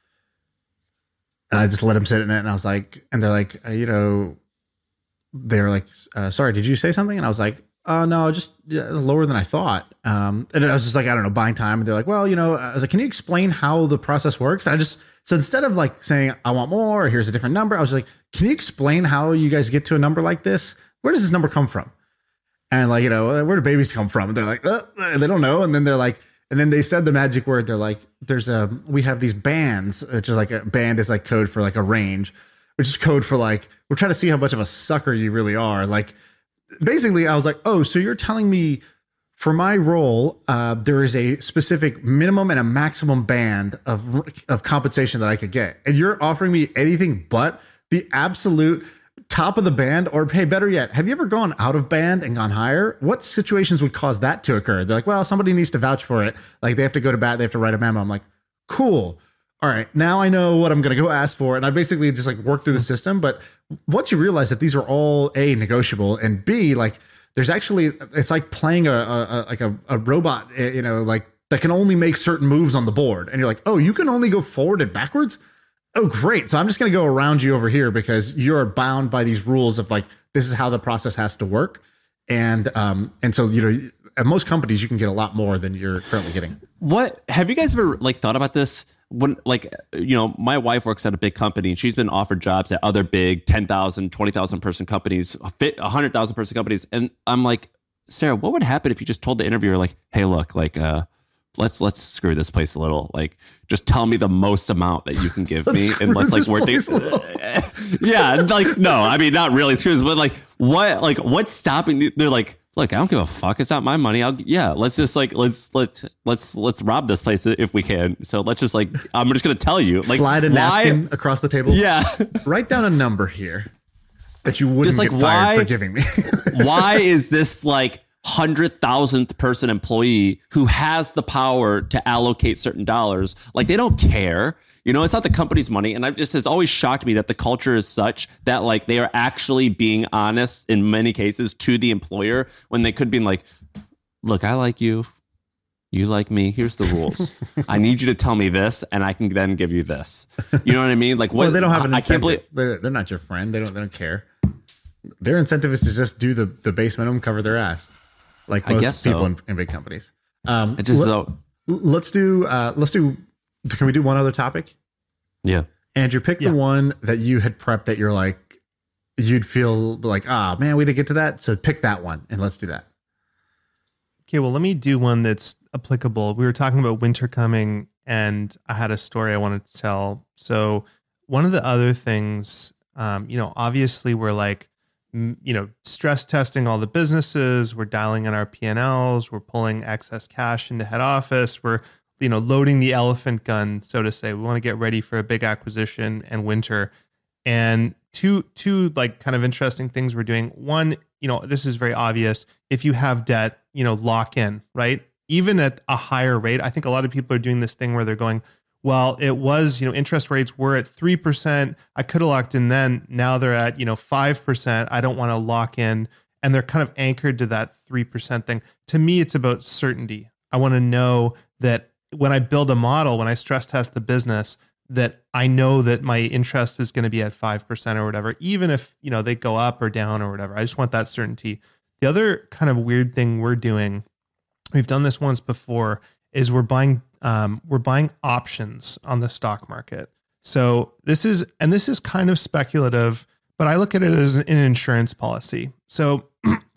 and I just let them sit in it. And I was like, and they're like, uh, you know, they were like, uh, sorry, did you say something? And I was like, oh, no, just yeah, it was lower than I thought. Um, and I was just like, I don't know, buying time. And they're like, well, you know, I was like, can you explain how the process works? And I just, so instead of like saying, I want more, or here's a different number, I was like, can you explain how you guys get to a number like this? Where does this number come from? And like, you know, where do babies come from? And they're like, uh, they don't know. And then they're like, and then they said the magic word. They're like, there's a, we have these bands, which is like a band is like code for like a range, which is code for like, we're trying to see how much of a sucker you really are. Like, basically I was like, oh, so you're telling me for my role, uh, there is a specific minimum and a maximum band of, of compensation that I could get. And you're offering me anything but the absolute top of the band, or hey, better yet, have you ever gone out of band and gone higher? What situations would cause that to occur? They're like, well, somebody needs to vouch for it. Like they have to go to bat. They have to write a memo. I'm like, cool. All right. Now I know what I'm going to go ask for. And I basically just like work through the system. But once you realize that these are all A, negotiable, and B, like there's actually, it's like playing a, a, a like a, a robot, you know, like that can only make certain moves on the board. And you're like, oh, you can only go forward and backwards. Oh, great. So I'm just going to go around you over here because you're bound by these rules of like, this is how the process has to work. And, um, and so, you know, at most companies, you can get a lot more than you're currently getting. What have you guys ever like thought about this? When like, you know, my wife works at a big company and she's been offered jobs at other big ten thousand, twenty thousand person companies, one hundred thousand person companies. And I'm like, Sarah, what would happen if you just told the interviewer like, hey, look, like, uh, let's let's screw this place a little. Like, just tell me the most amount that you can give me, and let's like work. Yeah, like no, I mean not really screw this, but like what, like what's stopping? They're like, look, I don't give a fuck. It's not my money. I'll yeah, let's just like let's let's let's let's rob this place if we can. So let's just like I'm just gonna tell you, like slide a why, napkin across the table. Yeah, write down a number here that you wouldn't just like get fired why, for giving me. Why is this like hundred thousandth person employee who has the power to allocate certain dollars? Like they don't care, you know, it's not the company's money. And I've just, it's always shocked me that the culture is such that like they are actually being honest in many cases to the employer when they could be like, look, I like you. You like me. Here's the rules. I need you to tell me this and I can then give you this. You know what I mean? Like what? Well, they don't have an I incentive. can't believe they're, they're not your friend. They don't, they don't care. Their incentive is to just do the, the base minimum, cover their ass. Like most I guess people so. in, in big companies. Um, it just let, so let's do, uh, let's do, can we do one other topic? yeah. Andrew, pick Yeah. the one that you had prepped that you're like, you'd feel like, ah, man, we didn't get to that. So pick that one and let's do that. Okay, well, let me do one that's applicable. We were talking about winter coming, and I had a story I wanted to tell. So one of the other things, um, you know, obviously we're like, m- you know, stress testing all the businesses. We're dialing in our P and Ls. We're pulling excess cash into head office. We're, you know, loading the elephant gun, so to say. We want to get ready for a big acquisition and winter. And two, two like kind of interesting things we're doing. One, you know, this is very obvious. If you have debt, you know, lock in, right? Even at a higher rate. I think a lot of people are doing this thing where they're going, well, it was, you know, interest rates were at three percent. I could have locked in then. Now they're at, you know, five percent. I don't want to lock in. And they're kind of anchored to that three percent thing. To me, it's about certainty. I want to know that when I build a model, when I stress test the business, that I know that my interest is going to be at five percent or whatever, even if, you know, they go up or down or whatever. I just want that certainty. The other kind of weird thing we're doing, we've done this once before, is we're buying um, we're buying options on the stock market. So this is, and this is kind of speculative, but I look at it as an insurance policy. So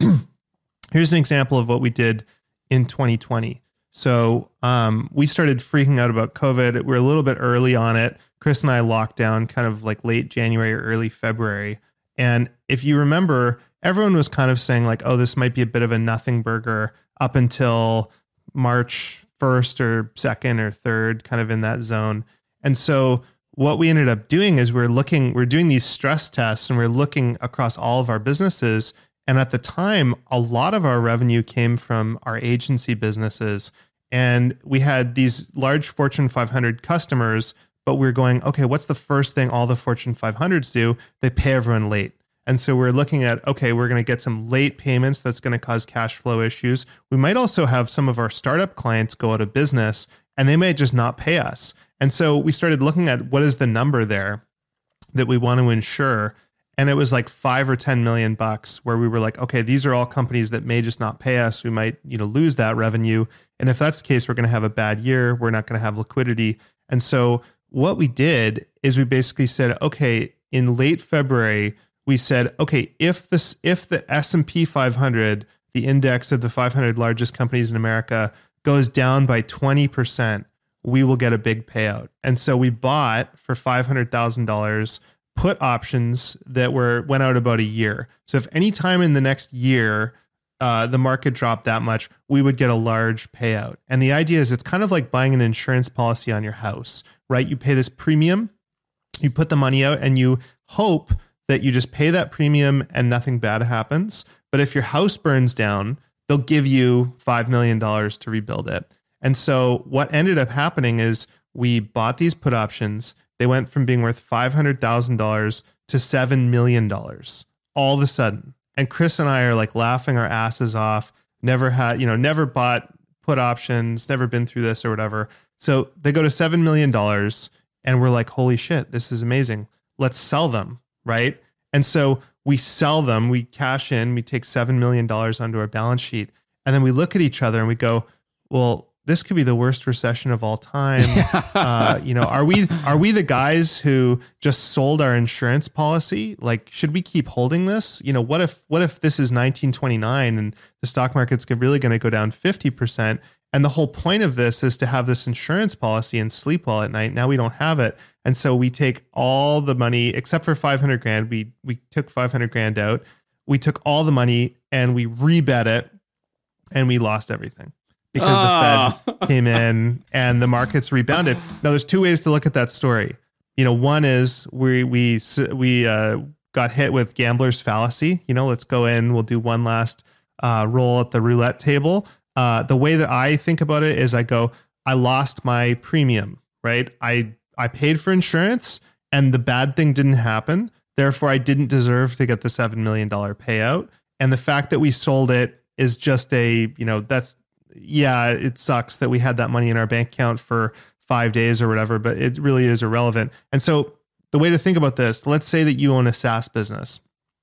here's an example of what we did in twenty twenty. So um, we started freaking out about COVID. We're a little bit early on it. Chris and I locked down kind of like late January or early February. And if you remember, everyone was kind of saying like, oh, this might be a bit of a nothing burger up until March first or second or third, kind of in that zone. And so what we ended up doing is we're looking, we're doing these stress tests and we're looking across all of our businesses. And at the time, a lot of our revenue came from our agency businesses. And we had these large Fortune five hundred customers, but we we're going, okay, what's the first thing all the Fortune five hundreds do? They pay everyone late. And so we're looking at, okay, we're going to get some late payments that's going to cause cash flow issues. We might also have some of our startup clients go out of business and they might just not pay us. And so we started looking at what is the number there that we want to insure. And it was like five or ten million bucks where we were like, okay, these are all companies that may just not pay us. We might, you know, lose that revenue. And if that's the case, we're going to have a bad year. We're not going to have liquidity. And so what we did is we basically said, okay, in late February, we said, okay, if this, if the S and P five hundred, the index of the five hundred largest companies in America, goes down by twenty percent, we will get a big payout. And so we bought for five hundred thousand dollars put options that were went out about a year. So if any time in the next year, uh, the market dropped that much, we would get a large payout. And the idea is it's kind of like buying an insurance policy on your house, right? You pay this premium, you put the money out and you hope that you just pay that premium and nothing bad happens. But if your house burns down, they'll give you five million dollars to rebuild it. And so what ended up happening is we bought these put options. They went from being worth five hundred thousand dollars to seven million dollars all of a sudden. And Chris and I are like laughing our asses off, never had, you know, never bought put options, never been through this or whatever. So they go to seven million dollars and we're like, holy shit, this is amazing. Let's sell them, right? And so we sell them, we cash in, we take seven million dollars onto our balance sheet. And then we look at each other and we go, well, this could be the worst recession of all time. uh, you know, are we are we the guys who just sold our insurance policy? Like, should we keep holding this? You know, what if what if this is nineteen twenty-nine and the stock market's really going to go down fifty percent? And the whole point of this is to have this insurance policy and sleep well at night. Now we don't have it, and so we take all the money except for five hundred grand. We we took five hundred grand out. We took all the money and we rebet it, and we lost everything. Because oh. the Fed came in and the markets rebounded. Now, there's two ways to look at that story. You know, one is we we we uh, got hit with gambler's fallacy. You know, let's go in. We'll do one last uh, roll at the roulette table. Uh, the way that I think about it is, I go, I lost my premium. Right? I I paid for insurance, and the bad thing didn't happen. Therefore, I didn't deserve to get the seven million dollar payout. And the fact that we sold it is just a, you know, that's. Yeah, it sucks that we had that money in our bank account for five days or whatever, but it really is irrelevant. And so the way to think about this, let's say that you own a SaaS business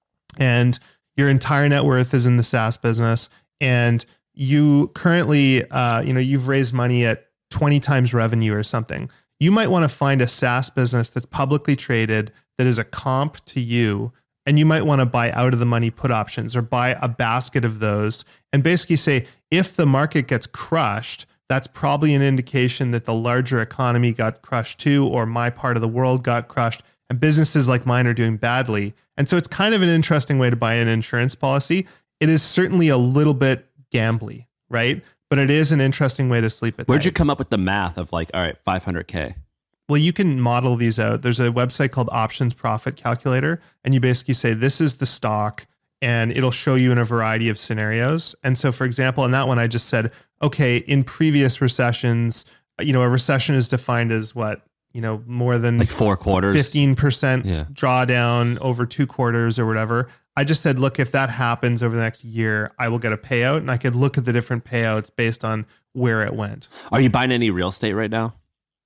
and your entire net worth is in the SaaS business, and you currently, uh, you know, you've raised money at twenty times revenue or something. You might want to find a SaaS business that's publicly traded that is a comp to you. And you might want to buy out of the money put options or buy a basket of those and basically say, if the market gets crushed, that's probably an indication that the larger economy got crushed too, or my part of the world got crushed, and businesses like mine are doing badly. And so it's kind of an interesting way to buy an insurance policy. It is certainly a little bit gambly, right? But it is an interesting way to sleep at night. Where'd you come up with the math of like, all right, five hundred K? Well, you can model these out. There's a website called Options Profit Calculator, and you basically say, this is the stock, and it'll show you in a variety of scenarios. And so, for example, in that one, I just said, okay, in previous recessions, you know, a recession is defined as what, you know, more than like four quarters, fifteen percent yeah. drawdown over two quarters or whatever. I just said, look, if that happens over the next year, I will get a payout, and I could look at the different payouts based on where it went. Are you buying any real estate right now?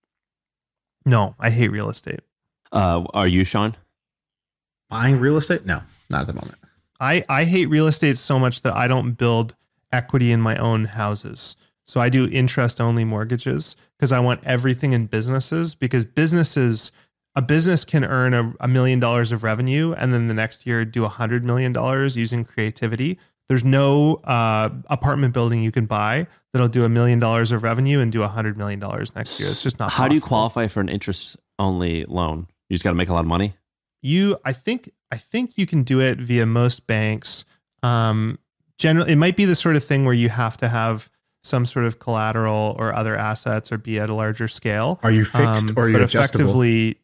No, I hate real estate. Uh, are you, Sean? Buying real estate? No, not at the moment. I, I hate real estate so much that I don't build equity in my own houses. So I do interest only mortgages because I want everything in businesses, because businesses, a business can earn a, a million dollars of revenue and then the next year do a hundred million dollars using creativity. There's no uh, apartment building you can buy that'll do a million dollars of revenue and do a hundred million dollars next year. It's just not How possible. do you qualify for an interest only loan? You just got to make a lot of money? You, I think, I think you can do it via most banks. Um, generally, it might be the sort of thing where you have to have some sort of collateral or other assets or be at a larger scale. Are you fixed Um, or are you but adjustable? effectively,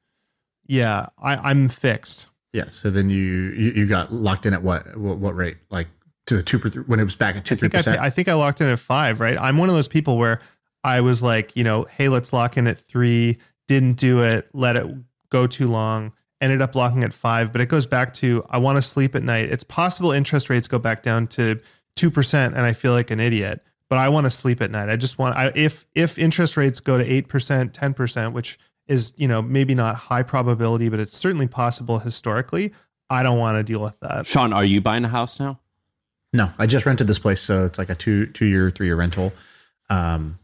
yeah, I, I'm fixed. Yes. So then you, you you got locked in at what what, what rate? Like to the two per, when it was back at two I three think I, percent. pay- I think I locked in at five, right? I'm one of those people where I was like, you know, hey, let's lock in at three. Didn't do it. Let it go too long. Ended up locking at five. But it goes back to I want to sleep at night. It's possible interest rates go back down to two percent, and I feel like an idiot. But I want to sleep at night. I just want I, if if interest rates go to eight percent, ten percent, which is, you know, maybe not high probability, but it's certainly possible historically, I don't want to deal with that. Sean, are you buying a house now? No, I just rented this place, so it's like a two two year, three year rental. Um,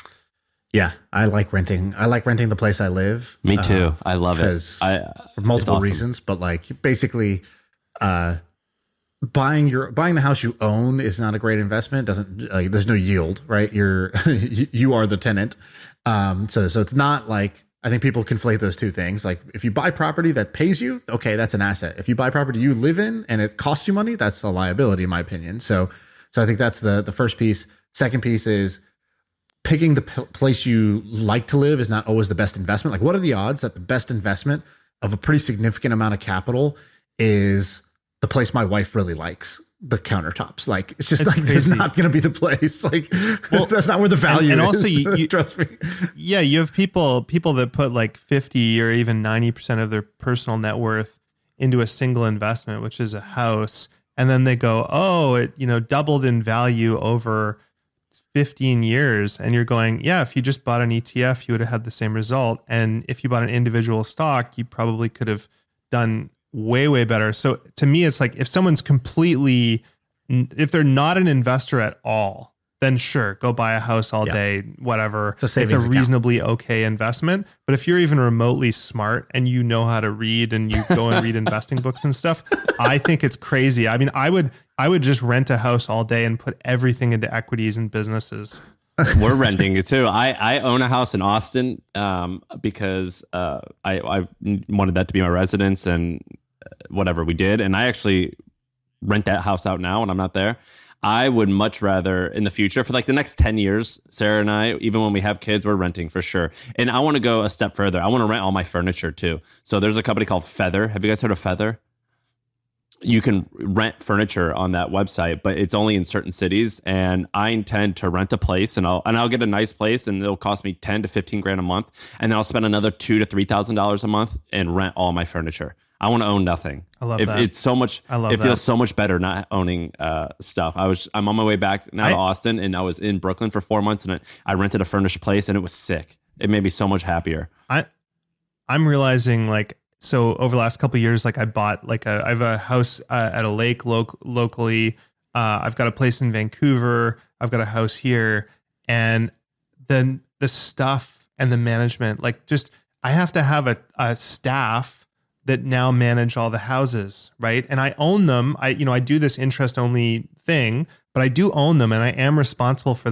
yeah, I like renting. I like renting the place I live. Me too. uh, I love it. because I, for multiple awesome. reasons. But like basically, uh, buying your buying the house you own is not a great investment. Doesn't like there's no yield, right? You're you you are the tenant. Um, so so it's not like. I think people conflate those two things. Like if you buy property that pays you, okay, that's an asset. If you buy property you live in and it costs you money, that's a liability in my opinion. So, so I think that's the the first piece. Second piece is picking the p- place you like to live is not always the best investment. Like what are the odds that the best investment of a pretty significant amount of capital is the place my wife really likes? The countertops. Like it's just It's like it's crazy. not going to be the place. Like Well, that's not where the value and is. also you- you- trust me. Yeah, you have people people that put like fifty or even ninety percent of their personal net worth into a single investment, which is a house, and then they go, "Oh, it, you know, doubled in value over fifteen years." And you're going, "Yeah, if you just bought an E T F, you would have had the same result. And if you bought an individual stock, you probably could have done way way better." So to me, it's like if someone's completely if they're not an investor at all, then sure, go buy a house all Yeah. day, whatever. It's a savings account. reasonably okay investment. But if you're even remotely smart and you know how to read and you go and read investing books and stuff, I think it's crazy. I mean, I would I would just rent a house all day and put everything into equities and businesses. We're renting it too. I, I own a house in Austin um, because uh, I, I wanted that to be my residence and whatever we did. And I actually rent that house out now when I'm not there. I would much rather in the future for like the next ten years, Sarah and I, even when we have kids, we're renting for sure. And I want to go a step further. I want to rent all my furniture too. So there's a company called Feather. Have you guys heard of Feather? You can rent furniture on that website, but it's only in certain cities. And I intend to rent a place, and I'll and I'll get a nice place, and it'll cost me ten to fifteen grand a month, and then I'll spend another two to three thousand dollars a month and rent all my furniture. I want to own nothing. I love if that. It's so much. I love it feels that. so much better not owning uh, stuff. I was I'm on my way back now I- to Austin, and I was in Brooklyn for four months, and I, I rented a furnished place, and it was sick. It made me so much happier. I I'm realizing like so over the last couple of years, like I bought like a I have a house uh, at a lake loc- locally. Uh, I've got a place in Vancouver. I've got a house here, and then the stuff and the management, like just I have to have a, a staff that now manage all the houses, right? And I own them. I you know I do this interest only thing, but I do own them, and I am responsible for them.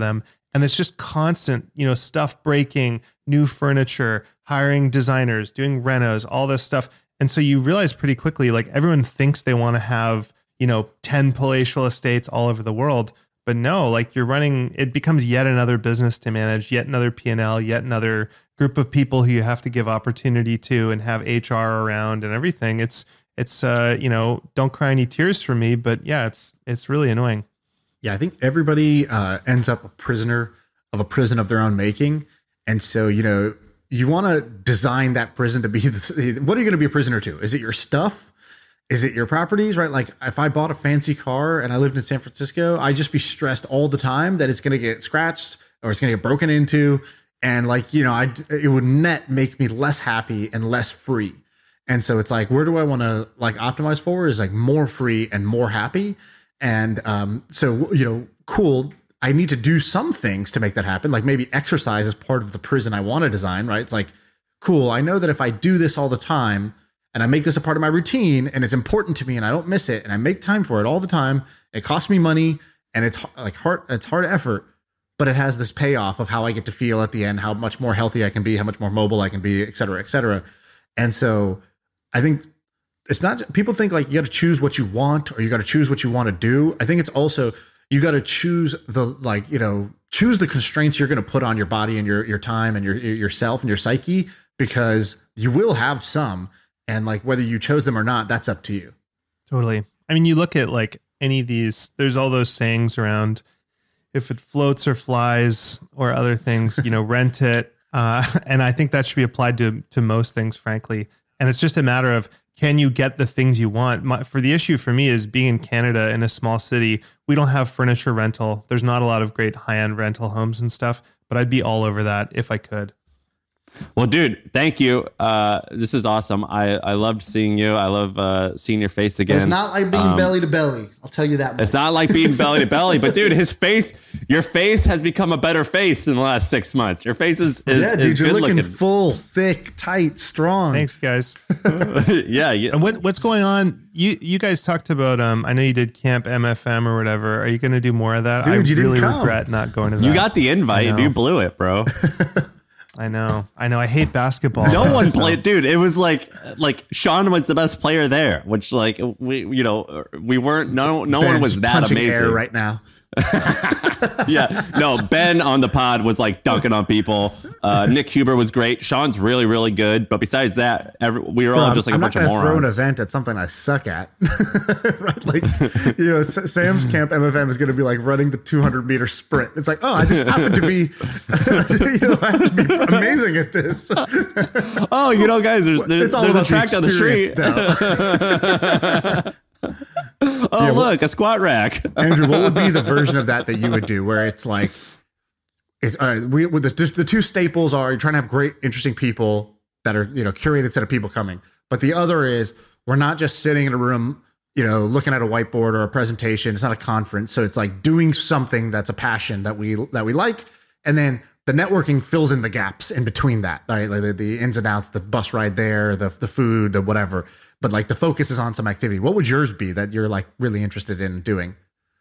And it's just constant, you know, stuff breaking, new furniture, hiring designers, doing renos, all this stuff. And so you realize pretty quickly, like everyone thinks they want to have, you know, ten palatial estates all over the world. But no, like you're running, it becomes yet another business to manage, yet another P and L, yet another group of people who you have to give opportunity to and have H R around and everything. It's, it's, uh, you know, don't cry any tears for me, but yeah, it's, it's really annoying. Yeah, I think everybody uh, ends up a prisoner of a prison of their own making. And so, you know, you want to design that prison to be, the, what are you going to be a prisoner to? Is it your stuff? Is it your properties, right? Like if I bought a fancy car and I lived in San Francisco, I'd just be stressed all the time that it's going to get scratched or it's going to get broken into. And like, you know, I it would net make me less happy and less free. And so it's like, where do I want to like optimize for is like more free and more happy. And um, so, you know, cool. I need to do some things to make that happen. Like maybe exercise is part of the prison I want to design, right? It's like, cool. I know that if I do this all the time and I make this a part of my routine and it's important to me and I don't miss it and I make time for it all the time, it costs me money and it's like hard, it's hard effort, but it has this payoff of how I get to feel at the end, how much more healthy I can be, how much more mobile I can be, et cetera, et cetera. And so I think it's not, people think like you got to choose what you want or you got to choose what you want to do. I think it's also, you got to choose the, like, you know, choose the constraints you're going to put on your body and your, your time and your, yourself and your psyche, because you will have some, and like, whether you chose them or not, that's up to you. Totally. I mean, you look at like any of these, there's all those sayings around if it floats or flies or other things, you know, rent it. Uh, and I think that should be applied to, to most things, frankly. And it's just a matter of, can you get the things you want? My, for the issue for me is being in Canada in a small city, we don't have furniture rental. There's not a lot of great high-end rental homes and stuff, but I'd be all over that if I could. Well, dude, thank you. Uh, this is awesome. I, I loved seeing you. I love uh, seeing your face again. It's not like being um, belly to belly. I'll tell you that much. It's not like being belly to belly, but dude, his face, your face has become a better face in the last six months. Your face is, is, yeah, dude, is you're good looking looking. full, thick, tight, strong. Thanks, guys. yeah. yeah. And what what's going on? You you guys talked about, um, I know you did Camp M F M or whatever. Are you going to do more of that? Dude, I you didn't really come. regret not going to that. You got the invite I and know. you blew it, bro. I know. I know. I hate basketball. No though, one so- played, dude. It was like, like Sean was the best player there, which like we, you know, we weren't. No, no one Ben's was that punching amazing air right now. yeah, no. Ben on the pod was like dunking on people. Uh, Nick Huber was great. Sean's really, really good. But besides that, every, we were all Bro, just like I'm a not bunch of gonna throw an morons. event at something I suck at. Right? Like, you know, S- Sam's Camp M F M is going to be like running the two hundred meter sprint. It's like, oh, I just happen to be, you know, I have to be amazing at this. Oh, you know, guys, there's, there's, It's all there's a about the track down the street. experience, though. Oh, Yeah, look, a squat rack. Andrew, what would be the version of that that you would do, where it's like, it's uh, we with the the two staples are you're trying to have great, interesting people that are, you know, curated set of people coming, but the other is we're not just sitting in a room, you know, looking at a whiteboard or a presentation. It's not a conference, so it's like doing something that's a passion that we that we like, and then the networking fills in the gaps in between that, right? Like the, the ins and outs, the bus ride there, the the food, the whatever. But like the focus is on some activity. What would yours be that you're like really interested in doing?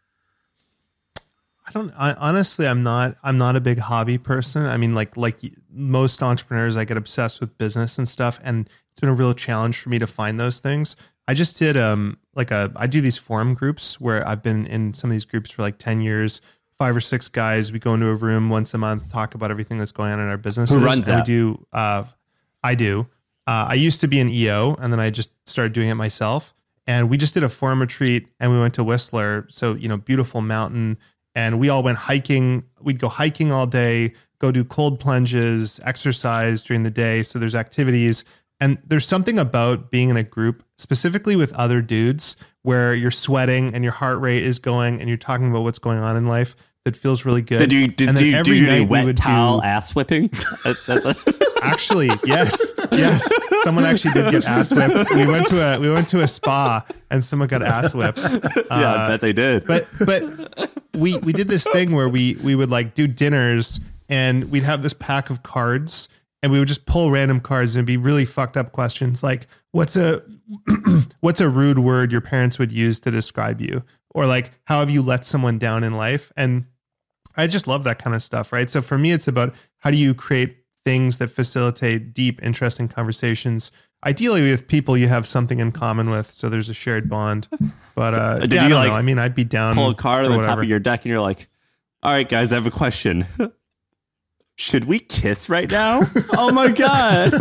I don't, I, honestly, I'm not, I'm not a big hobby person. I mean, like, like most entrepreneurs, I get obsessed with business and stuff. And it's been a real challenge for me to find those things. I just did, um, like a, I do these forum groups where I've been in some of these groups for like ten years, five or six guys. We go into a room once a month, talk about everything that's going on in our business. Who runs and that? We do, uh, I do. Uh, I used to be an E O, and then I just started doing it myself. And we just did a forum retreat, and we went to Whistler. So, you know, beautiful mountain. And we all went hiking. We'd go hiking all day, go do cold plunges, exercise during the day. So there's activities. And there's something about being in a group, specifically with other dudes, where you're sweating and your heart rate is going and you're talking about what's going on in life, that feels really good. Did you did, And then you, did every you do any night we wet would towel do- ass whipping? That- That's a, Actually, yes, yes. Someone actually did get ass whipped. We went to a we went to a spa and someone got ass whipped. yeah, Uh, I bet they did. But but we we did this thing where we we would like do dinners and we'd have this pack of cards and we would just pull random cards and it'd be really fucked up questions like what's a what's a rude word your parents would use to describe you, or like how have you let someone down in life. And I just love that kind of stuff, right? So for me, it's about how do you create things that facilitate deep, interesting conversations, ideally with people you have something in common with, so there's a shared bond. But uh, Did yeah, you I don't like know. I mean, I'd be down. Pull a card or on the top whatever. of your deck, and you're like, "All right, guys, I have a question. Should we kiss right now?" Oh my god!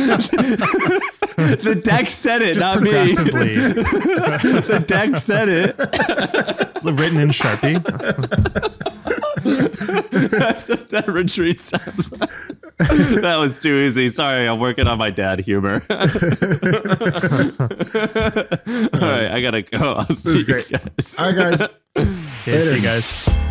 The deck said it, Just not me. progressively. The deck said it. Written in Sharpie. That's what that retreat sounds like. That was too easy. Sorry, I'm working on my dad humor. All right, I gotta go. I'll see you great. guys. All right, guys. Okay, see you guys.